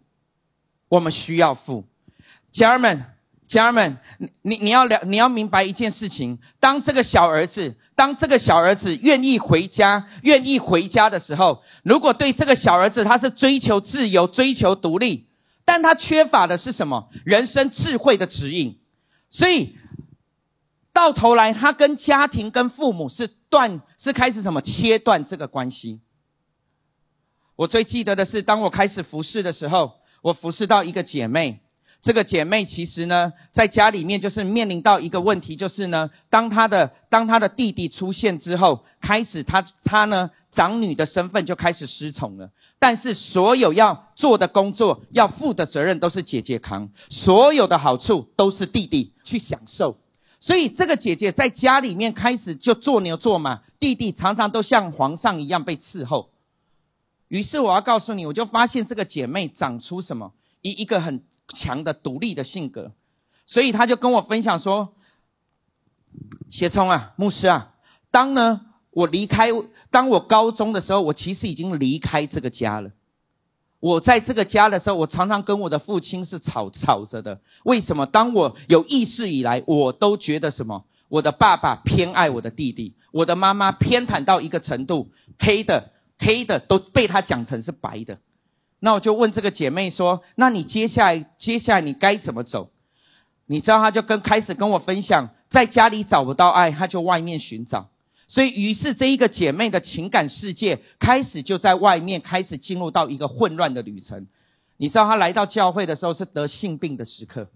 家人们，你要明白一件事情，当这个小儿子愿意回家的时候，如果对这个小儿子他是追求自由，追求独立，但他缺乏的是什么？人生智慧的指引。所以到头来他跟家庭跟父母是开始什么？切断这个关系。我最记得的是，当我开始服侍的时候，我服侍到一个姐妹。这个姐妹其实呢，在家里面就是面临到一个问题，就是呢，当她的弟弟出现之后，开始她呢长女的身份就开始失宠了。但是所有要做的工作，要负的责任都是姐姐扛，所有的好处都是弟弟去享受。所以这个姐姐在家里面开始就做牛做马，弟弟常常都像皇上一样被伺候。于是我要告诉你，我就发现这个姐妹长出什么？一个很强的独立的性格。所以她就跟我分享说，协聪啊，牧师啊，当我高中的时候，我其实已经离开这个家了。我在这个家的时候，我常常跟我的父亲是吵着的。为什么？当我有意识以来，我都觉得什么？ 我的爸爸偏爱我的弟弟，我的妈妈偏袒到一个程度，黑的都被他讲成是白的。那我就问这个姐妹说，那你接下来你该怎么走？你知道她就开始跟我分享，在家里找不到爱，她就外面寻找。所以于是这一个姐妹的情感世界开始就在外面开始进入到一个混乱的旅程。你知道她来到教会的时候是得性病的时刻。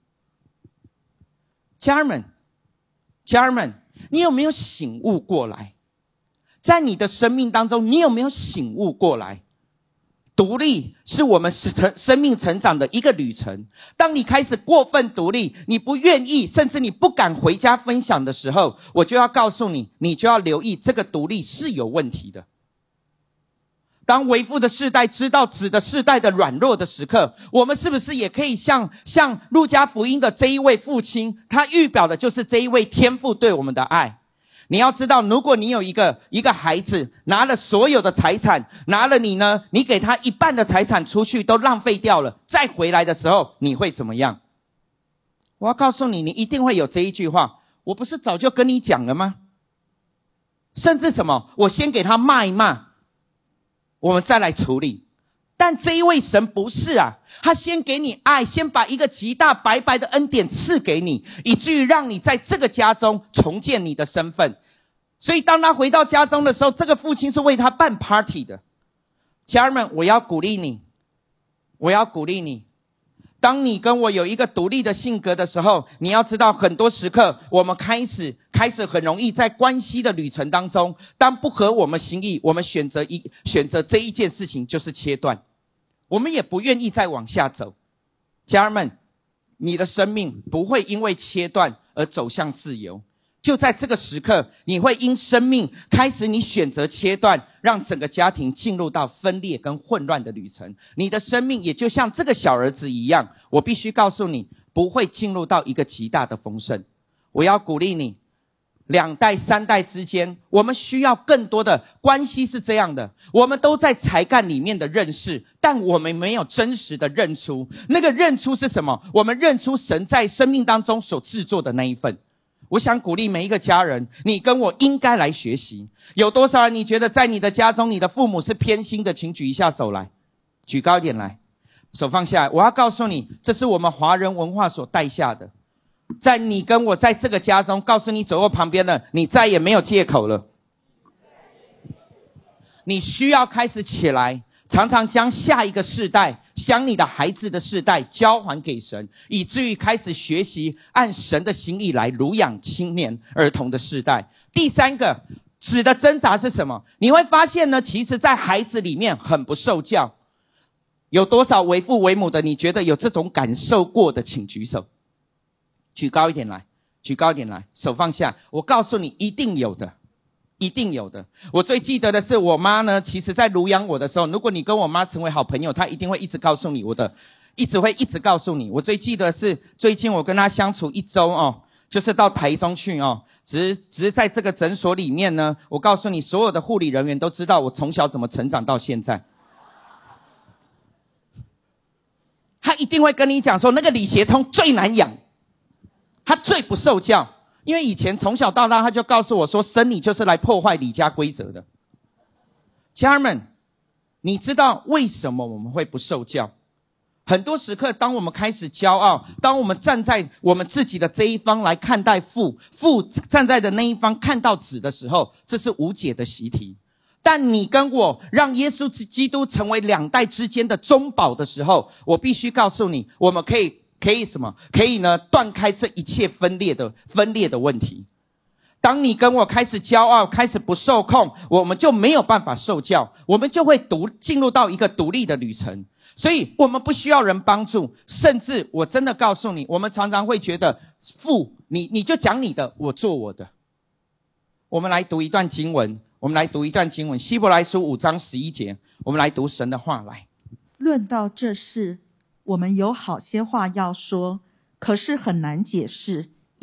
家人们，你有没有醒悟过来？在你的生命当中，你有没有醒悟过来？独立是我们生命成长的一个旅程。当你开始过分独立，你不愿意，甚至你不敢回家分享的时候，我就要告诉你，你就要留意这个独立是有问题的。当为父的世代知道子的世代的软弱的时刻，我们是不是也可以像路加福音的这一位父亲，他预表的就是这一位天父对我们的爱。你要知道，如果你有一个孩子拿了所有的财产，拿了你给他一半的财产出去都浪费掉了，再回来的时候你会怎么样？我要告诉你，你一定会有这一句话，我不是早就跟你讲了吗？甚至什么，我先给他骂一骂，我们再来处理。但这一位神不是啊，他先给你爱，先把一个极大白白的恩典赐给你，以至于让你在这个家中重建你的身份。所以当他回到家中的时候，这个父亲是为他办 party 的。家人们，我要鼓励你，当你跟我有一个独立的性格的时候，你要知道很多时刻我们开始很容易在关系的旅程当中，当不合我们心意，我们选择这一件事情就是切断，我们也不愿意再往下走。家人们，你的生命不会因为切断而走向自由，就在这个时刻，你会因生命开始你选择切断，让整个家庭进入到分裂跟混乱的旅程。你的生命也就像这个小儿子一样，我必须告诉你，不会进入到一个极大的丰盛。我要鼓励你，2代3代之间，我们需要更多的关系。是这样的，我们都在才干里面的认识，但我们没有真实的认出。那个认出是什么？我们认出神在生命当中所制作的那一份。我想鼓励每一个家人，你跟我应该来学习。有多少人你觉得在你的家中，你的父母是偏心的？请举一下手来，举高一点来，手放下来。我要告诉你，这是我们华人文化所带下的。在你跟我在这个家中，告诉你走过旁边的，你再也没有借口了。你需要开始起来，常常将下一个世代，将你的孩子的世代交还给神，以至于开始学习按神的心意来乳养青年儿童的世代。第3个，子的挣扎是什么？你会发现呢，其实在孩子里面很不受教。有多少为父为母的，你觉得有这种感受过的，请举手。举高一点来，手放下。我告诉你，一定有的。我最记得的是我妈呢，其实在乳养我的时候，如果你跟我妈成为好朋友，她一定会一直告诉你一直告诉你。我最记得是最近我跟她相处1周哦，就是到台中去哦，只是在这个诊所里面呢，我告诉你，所有的护理人员都知道我从小怎么成长到现在。她一定会跟你讲说，那个李协聪最难养，他最不受教。因为以前从小到大，他就告诉我说，生你就是来破坏李家规则的。家人们，你知道为什么我们会不受教？很多时刻，当我们开始骄傲，当我们站在我们自己的这一方来看待父站在的那一方看到子的时候，这是无解的习题。但你跟我让耶稣基督成为2代之间的中保的时候，我必须告诉你，我们可以什么？可以呢，断开这一切分裂的问题。当你跟我开始骄傲，开始不受控，我们就没有办法受教，我们就会进入到一个独立的旅程。所以我们不需要人帮助，甚至我真的告诉你，我们常常会觉得父，你就讲你的，我做我的。我们来读一段经文，希伯来书5章11节，我们来读神的话来。 论到这事，我们有好些话要说，可是很难解释，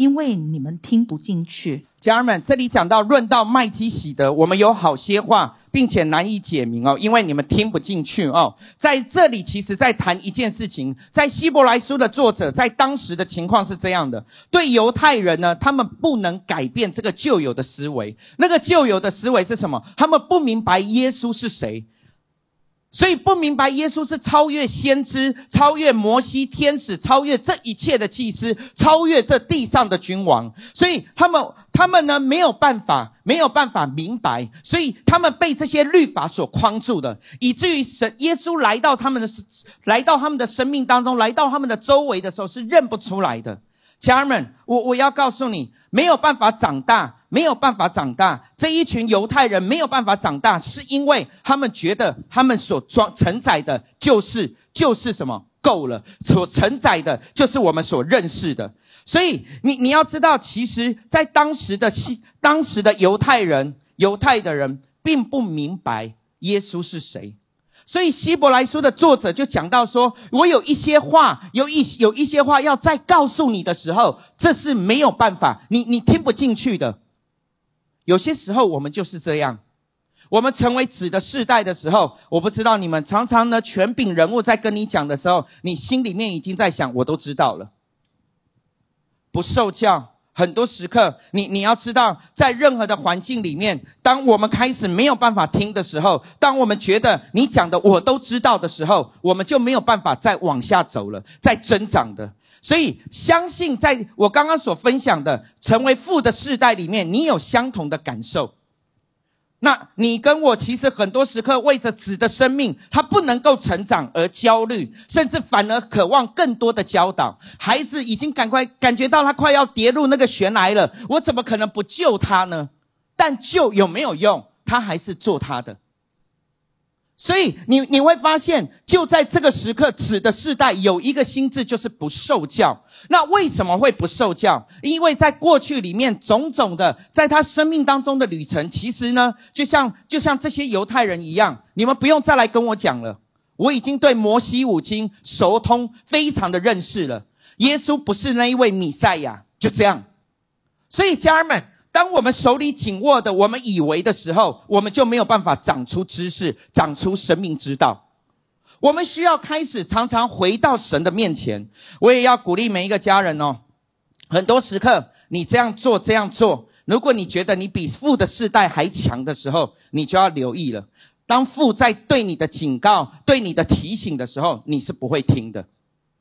因为你们听不进去。 家人们，这里讲到论到麦基洗德，我们有好些话，并且难以解明哦，因为你们听不进去哦。在这里其实在谈一件事情，在希伯来书的作者在当时的情况是这样的，对犹太人呢，他们不能改变这个旧有的思维。那个旧有的思维是什么？他们不明白耶稣是谁，所以不明白耶稣是超越先知，超越摩西天使，超越这一切的祭司，超越这地上的君王。所以他们呢没有办法明白，所以他们被这些律法所框住的，以至于耶稣来到他们的生命当中，来到他们的周围的时候是认不出来的。家人们，我要告诉你，没有办法长大，这一群犹太人没有办法长大，是因为他们觉得他们所承载的就是什么？够了，所承载的就是我们所认识的。所以你要知道，其实在当时的犹太的人并不明白耶稣是谁。所以希伯来书的作者就讲到说，我有一些话要再告诉你的时候，这是没有办法，你听不进去的。有些时候我们就是这样，我们成为子的世代的时候，我不知道你们常常呢，权柄人物在跟你讲的时候，你心里面已经在想，我都知道了。不受教，很多时刻你要知道，在任何的环境里面，当我们开始没有办法听的时候，当我们觉得你讲的我都知道的时候，我们就没有办法再往下走了，再增长的。所以相信在我刚刚所分享的成为父的世代里面，你有相同的感受。那你跟我其实很多时刻为着子的生命他不能够成长而焦虑，甚至反而渴望更多的教导。孩子已经感觉到他快要跌入那个悬崖了，我怎么可能不救他呢？但救有没有用？他还是做他的。所以你会发现，就在这个时刻，子的世代有一个心智，就是不受教。那为什么会不受教？因为在过去里面种种的在他生命当中的旅程，其实呢就像这些犹太人一样，你们不用再来跟我讲了，我已经对摩西五经熟通，非常的认识了。耶稣不是那一位弥赛亚，就这样。所以家人们，当我们手里紧握的我们以为的时候，我们就没有办法长出知识，长出生命之道。我们需要开始常常回到神的面前。我也要鼓励每一个家人哦，很多时刻你这样做，如果你觉得你比父的世代还强的时候，你就要留意了。当父在对你的警告，对你的提醒的时候，你是不会听的。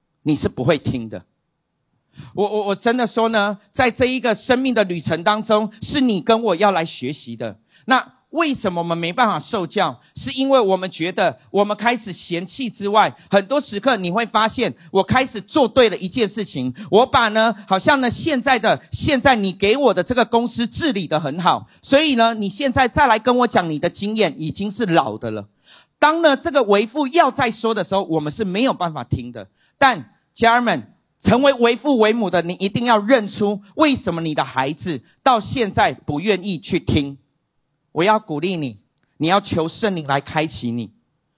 我真的说呢，在这一个生命的旅程当中，是你跟我要来学习的。那为什么我们没办法受教？是因为我们觉得我们开始嫌弃之外，很多时刻你会发现，我开始做对了一件事情，我把呢好像呢现在你给我的这个公司治理得很好，所以呢你现在再来跟我讲你的经验已经是老的了。当呢这个为父要再说的时候，我们是没有办法听的。但家人们，成为为父为母的，你一定要认出为什么你的孩子到现在不愿意去听。我要鼓励你，你要求圣灵来开启你，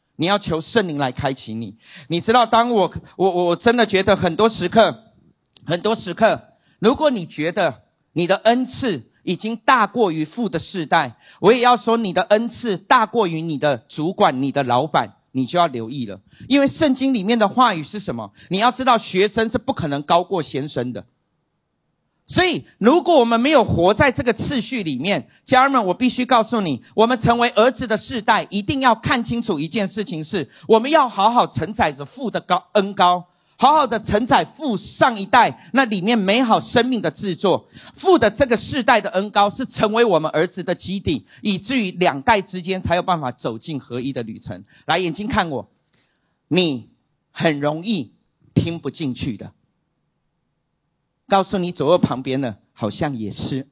你知道，当我真的觉得很多时刻，如果你觉得你的恩赐已经大过于父的世代，我也要说你的恩赐大过于你的主管，你的老板，你就要留意了。因为圣经里面的话语是什么？你要知道，学生是不可能高过先生的。所以如果我们没有活在这个次序里面，家人们，我必须告诉你，我们成为儿子的世代，一定要看清楚一件事情，是我们要好好承载着父的恩膏，好好的承载父上一代那里面美好生命的制作。父的这个世代的恩膏是成为我们儿子的基底，以至于两代之间才有办法走进合一的旅程。来，眼睛看我，你很容易听不进去的。告诉你左右旁边的好像也是，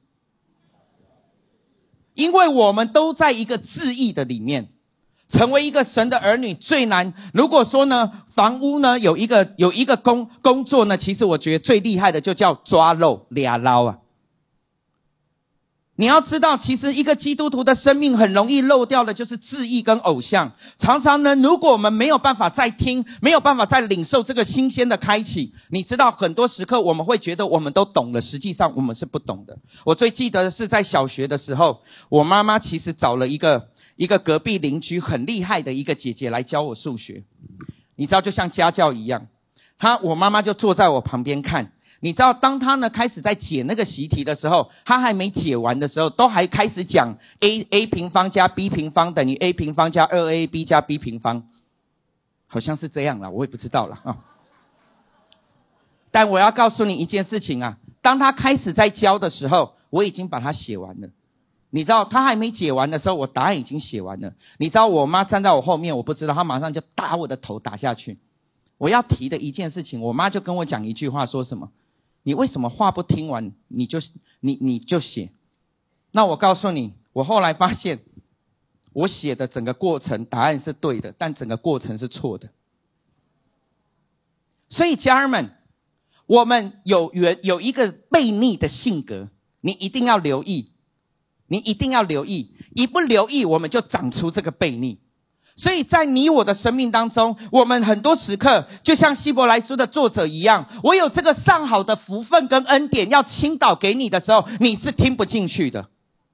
因为我们都在一个字义的里面。成为一个神的儿女最难，如果说呢房屋呢有一个工作呢，其实我觉得最厉害的就叫抓漏抓捞啊。 你要知道，其实一个基督徒的生命很容易漏掉的就是自义跟偶像。常常呢，如果我们没有办法再听，没有办法再领受这个新鲜的开启，你知道很多时刻我们会觉得我们都懂了，实际上我们是不懂的。我最记得的是在小学的时候，我妈妈其实找了一个隔壁邻居很厉害的一个姐姐来教我数学。你知道就像家教一样，我妈妈就坐在我旁边看。你知道当他呢开始在解那个习题的时候，他还没解完的时候，都还开始讲 a 平方加 b 平方等于 a 平方加 2ab 加 b 平方，好像是这样啦，我也不知道啦。但我要告诉你一件事情啊，当他开始在教的时候，我已经把它写完了。你知道他还没解完的时候，我答案已经写完了。你知道我妈站在我后面，我不知道，她马上就打我的头打下去。我要提的一件事情，我妈就跟我讲一句话，说什么？你为什么话不听完你就写？那我告诉你，我后来发现我写的整个过程答案是对的，但整个过程是错的。所以家人们，我们有一个悖逆的性格，你一定要留意，一不留意我们就长出这个悖逆。所以在你我的生命当中，我们很多时刻就像希伯来书的作者一样，我有这个上好的福分跟恩典要倾倒给你的时候，你是听不进去的。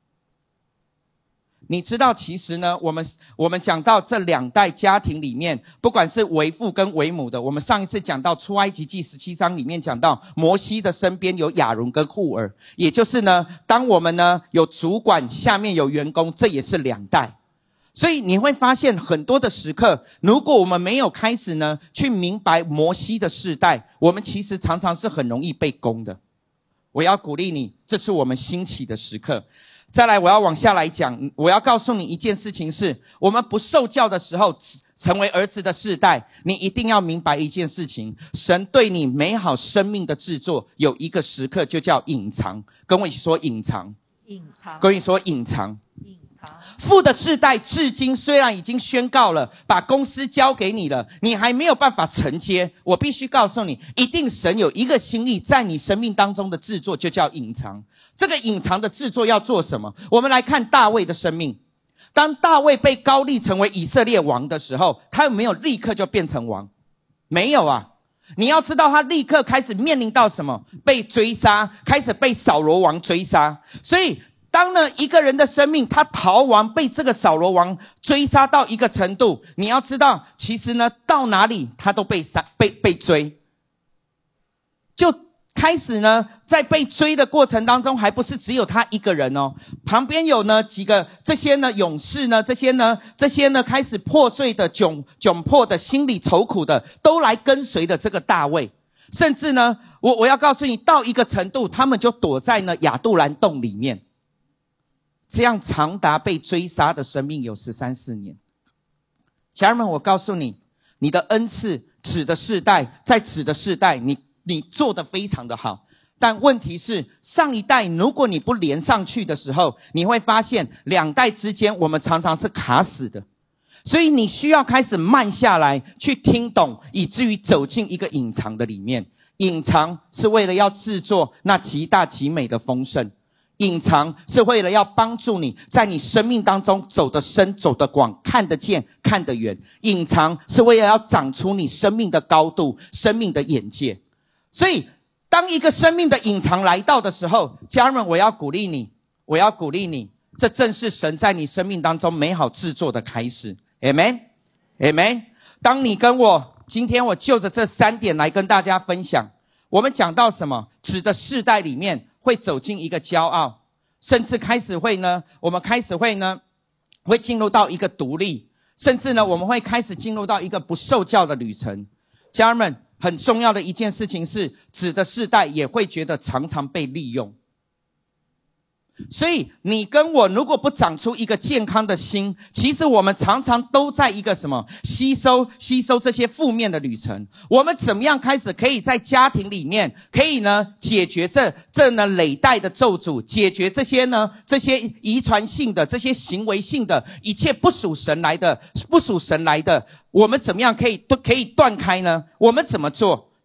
你知道其实呢，我们讲到这两代家庭里面，不管是为父跟为母的，我们上一次讲到出埃及记17章里面讲到摩西的身边有亚伦跟户尔，也就是呢，当我们呢有主管下面有员工，这也是两代。所以你会发现很多的时刻，如果我们没有开始呢去明白摩西的世代，我们其实常常是很容易被攻的。我要鼓励你，这是我们兴起的时刻。再来，我要往下来讲，我要告诉你一件事情是，我们不受教的时候成为儿子的世代，你一定要明白一件事情，神对你美好生命的制作有一个时刻就叫隐藏。跟我一起说隐藏。跟我一起说隐藏。父的世代至今虽然已经宣告了，把公司交给你了，你还没有办法承接。我必须告诉你，一定神有一个心意在你生命当中的制作，就叫隐藏。这个隐藏的制作要做什么？我们来看大卫的生命。当大卫被膏立成为以色列王的时候，他有没有立刻就变成王？没有啊。你要知道他立刻开始面临到什么？被追杀，开始被扫罗王追杀。所以当呢一个人的生命他逃亡，被这个扫罗王追杀到一个程度，你要知道其实呢到哪里他都被追，就开始呢在被追的过程当中，还不是只有他一个人哦，旁边有呢几个这些呢勇士呢，这些呢开始破碎的窘迫的心里愁苦的，都来跟随的这个大卫。甚至呢我要告诉你，到一个程度他们就躲在呢亚杜兰洞里面，这样长达被追杀的生命有13-14年。家人们，我告诉你，你的恩赐指的世代，在指的世代你做得非常的好，但问题是上一代如果你不连上去的时候，你会发现两代之间我们常常是卡死的。所以你需要开始慢下来去听懂，以至于走进一个隐藏的里面。隐藏是为了要制作那极大极美的丰盛，隐藏是为了要帮助你在你生命当中走得深走得广，看得见看得远。隐藏是为了要长出你生命的高度，生命的眼界。所以当一个生命的隐藏来到的时候，家人们，我要鼓励你，这正是神在你生命当中美好制作的开始。 Amen Amen。 当你跟我今天我就着这3点来跟大家分享，我们讲到什么？指的世代里面会走进一个骄傲，甚至我们开始会进入到一个独立，甚至呢我们会开始进入到一个不受教的旅程。家人们，很重要的一件事情是，指的世代也会觉得常常被利用。所以你跟我如果不长出一个健康的心，其实我们常常都在一个什么吸收这些负面的旅程。我们怎么样开始可以在家庭里面可以呢解决这呢累代的咒诅，解决这些遗传性的这些行为性的一切不属神来的，我们怎么样可以断开呢？我们怎么做？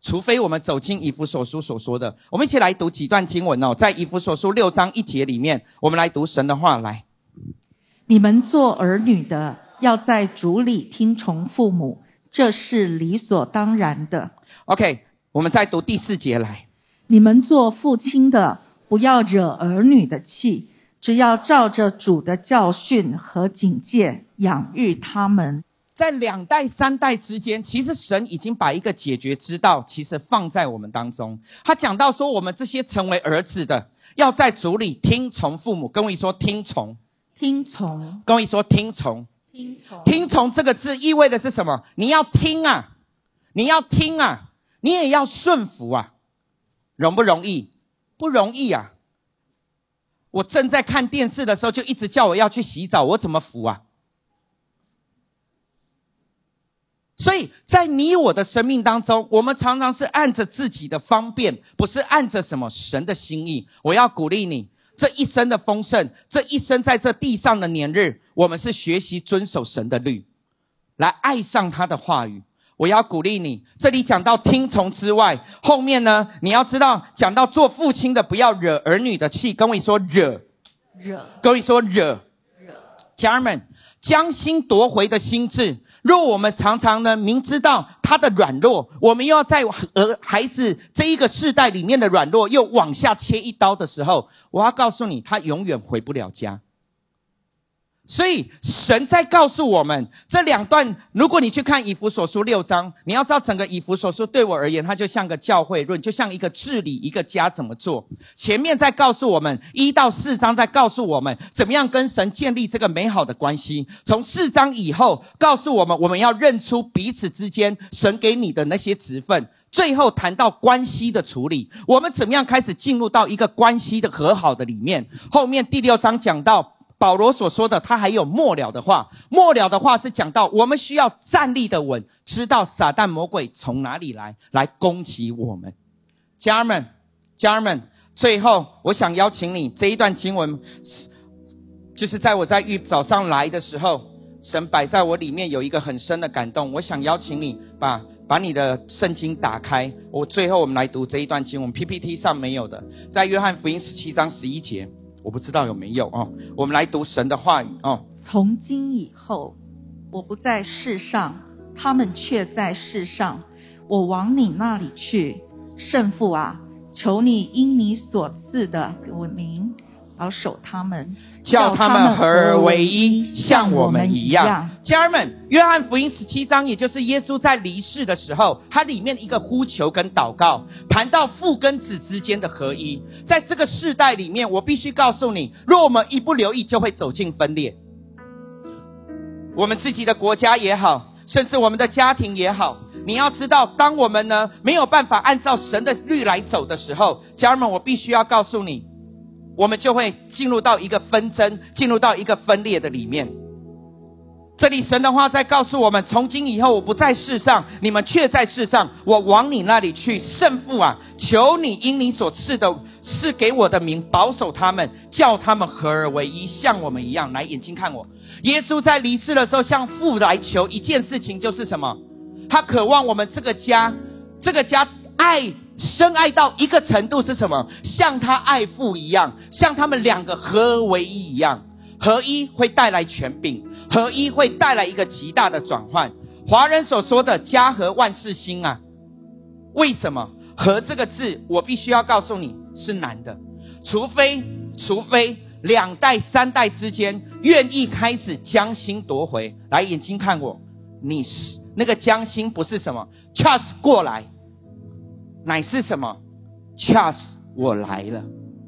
除非我们走进以弗所书所说的。我们一起来读几段经文哦，在以弗所书6章1节里面，我们来读神的话来。 你们做儿女的，要在主里听从父母，这是理所当然的。 OK， 我们再读第4节来。 你们做父亲的，不要惹儿女的气，只要照着主的教训和警戒养育他们。 在2代3代之间，其实神已经把一个解决之道其实放在我们当中。他讲到说，我们这些成为儿子的，要在主里听从父母。跟我一说听从， 听从， 跟我一说听从， 听从， 听从这个字意味的是什么？你要听啊，你要听啊，你也要顺服啊。容不容易？不容易啊。我正在看电视的时候，就一直叫我要去洗澡，我怎么服啊？所以在你我的生命当中，我们常常是按着自己的方便，不是按着什么神的心意。我要鼓励你，这一生的丰盛，这一生在这地上的年日，我们是学习遵守神的律，来爱上他的话语。我要鼓励你，这里讲到听从之外，后面呢，你要知道讲到做父亲的不要惹儿女的气。跟我说惹，跟我说惹。家人们，将心夺回的心智，若我们常常呢明知道他的软弱，我们又要在孩子这一个世代里面的软弱又往下切一刀的时候，我要告诉你，他永远回不了家。所以神在告诉我们这2段，如果你去看以弗所书6章，你要知道整个以弗所书对我而言，它就像个教会论，就像一个治理一个家怎么做。前面在告诉我们1到4章，在告诉我们怎么样跟神建立这个美好的关系。从4章以后告诉我们，我们要认出彼此之间神给你的那些职分。最后谈到关系的处理，我们怎么样开始进入到一个关系的和好的里面。后面第6章讲到保罗所说的，他还有末了的话。末了的话是讲到我们需要站立的稳，知道撒旦魔鬼从哪里来攻击我们。家人们，最后我想邀请你，这一段经文就是在我在早上来的时候，神摆在我里面有一个很深的感动。我想邀请你把你的圣经打开，最后我们来读这一段经文， PPT 上没有的，在约翰福音17章11节，我不知道有没有哦。我们来读神的话语哦。 从今以后，我不在世上，他们却在世上，我往你那里去。圣父啊，求你因你所赐的名保守他们， 叫他们合而为一，像我们一样。家人们，约翰福音17章，也就是耶稣在离世的时候，他里面一个呼求跟祷告，谈到父跟子之间的合一。在这个世代里面，我必须告诉你，若我们一不留意，就会走进分裂。我们自己的国家也好，甚至我们的家庭也好，你要知道，当我们呢没有办法按照神的律来走的时候，家人们，我必须要告诉你，我们就会进入到一个纷争，进入到一个分裂的里面。这里神的话在告诉我们，从今以后我不在世上，你们却在世上，我往你那里去。圣父啊，求你因你所赐给我的名保守他们，叫他们合而为一，像我们一样。来，眼睛看我。耶稣在离世的时候向父来求一件事情，就是什么？他渴望我们这个家深爱到一个程度是什么？像他爱父一样，像他们2个合而为一一样。合一会带来权柄，合一会带来一个极大的转换。华人所说的家和万事兴啊，为什么？和这个字我必须要告诉你是难的，除非2代3代之间愿意开始将心夺回。来，眼睛看我，你是那个将心不是什么 Charles 过来，乃是什么 Charles 我来了。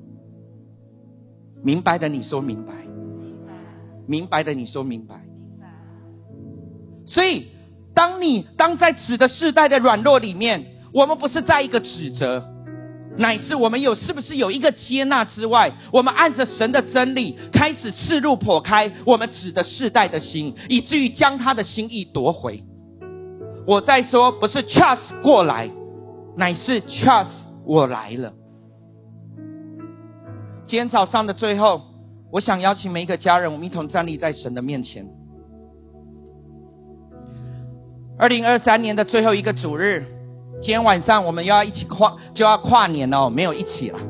明白的你说明白，明白的你说明白。所以当在指的世代的软弱里面，我们不是在一个指责，乃是我们是不是有一个接纳之外，我们按着神的真理开始刺入剖开我们指的世代的心，以至于将他的心意夺回。我在说不是 Charles 过来，乃是 Charles 我来了。今天早上的最后，我想邀请每一个家人，我们一同站立在神的面前。2023年的最后一个主日， 今天晚上我们要一起跨年了，没有一起了。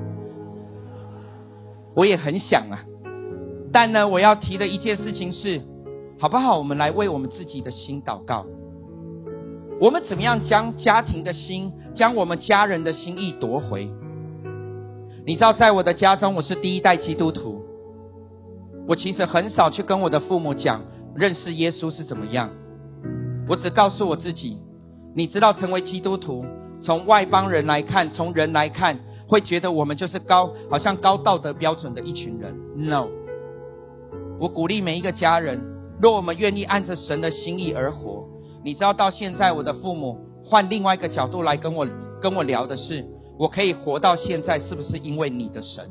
我也很想啊，但呢，我要提的一件事情是，好不好？我们来为我们自己的心祷告。我们怎么样将家庭的心，将我们家人的心意夺回？你知道，在我的家中，我是第一代基督徒。我其实很少去跟我的父母讲认识耶稣是怎么样，我只告诉我自己，你知道，成为基督徒，从外邦人来看，从人来看，会觉得我们就是好像高道德标准的一群人。No， 我鼓励每一个家人，若我们愿意按着神的心意而活，你知道，到现在我的父母换另外一个角度来跟我聊的是，我可以活到现在，是不是因为你的神？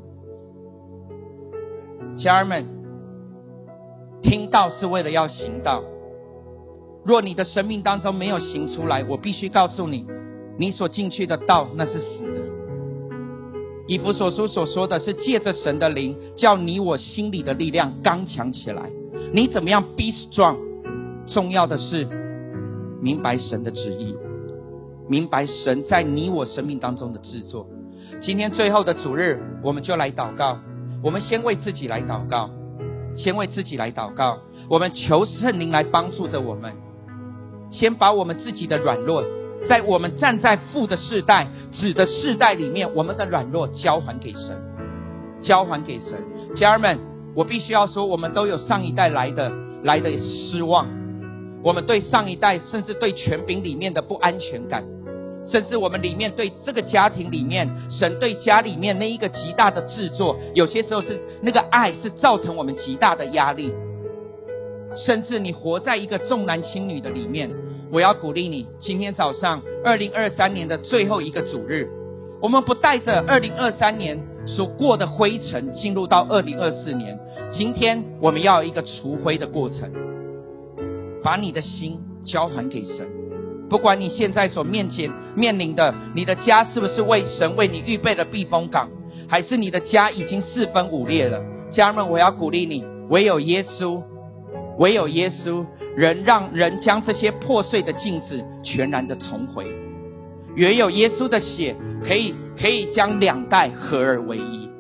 家人们，听道是为了要行道。若你的生命当中没有行出来，我必须告诉你，你所进去的道那是死的。以弗所书所说的是借着神的灵，叫你我心里的力量刚强起来。你怎么样 be strong？ 重要的是明白神的旨意，明白神在你我生命当中的制作。今天最后的主日，我们就来祷告。我们先为自己来祷告，先为自己来祷告。我们求圣灵来帮助着我们，先把我们自己的软弱，在我们站在父的世代、子的世代里面，我们的软弱交还给神，交还给神。家人们，我必须要说，我们都有上一代来的失望，我们对上一代，甚至对权柄里面的不安全感，甚至我们里面对这个家庭里面，神对家里面那一个极大的制作，有些时候是那个爱是造成我们极大的压力，甚至你活在一个重男轻女的里面。我要鼓励你，今天早上2023年的最后一个主日，我们不带着2023年所过的灰尘进入到2024年。今天我们要有一个除灰的过程，把你的心交还给神。不管你现在所面临的，你的家是不是为神为你预备的避风港，还是你的家已经四分五裂了，家人们，我要鼓励你，唯有耶稣，唯有耶稣让人将这些破碎的镜子全然的重回，唯有耶稣的血可以将两代合而为一。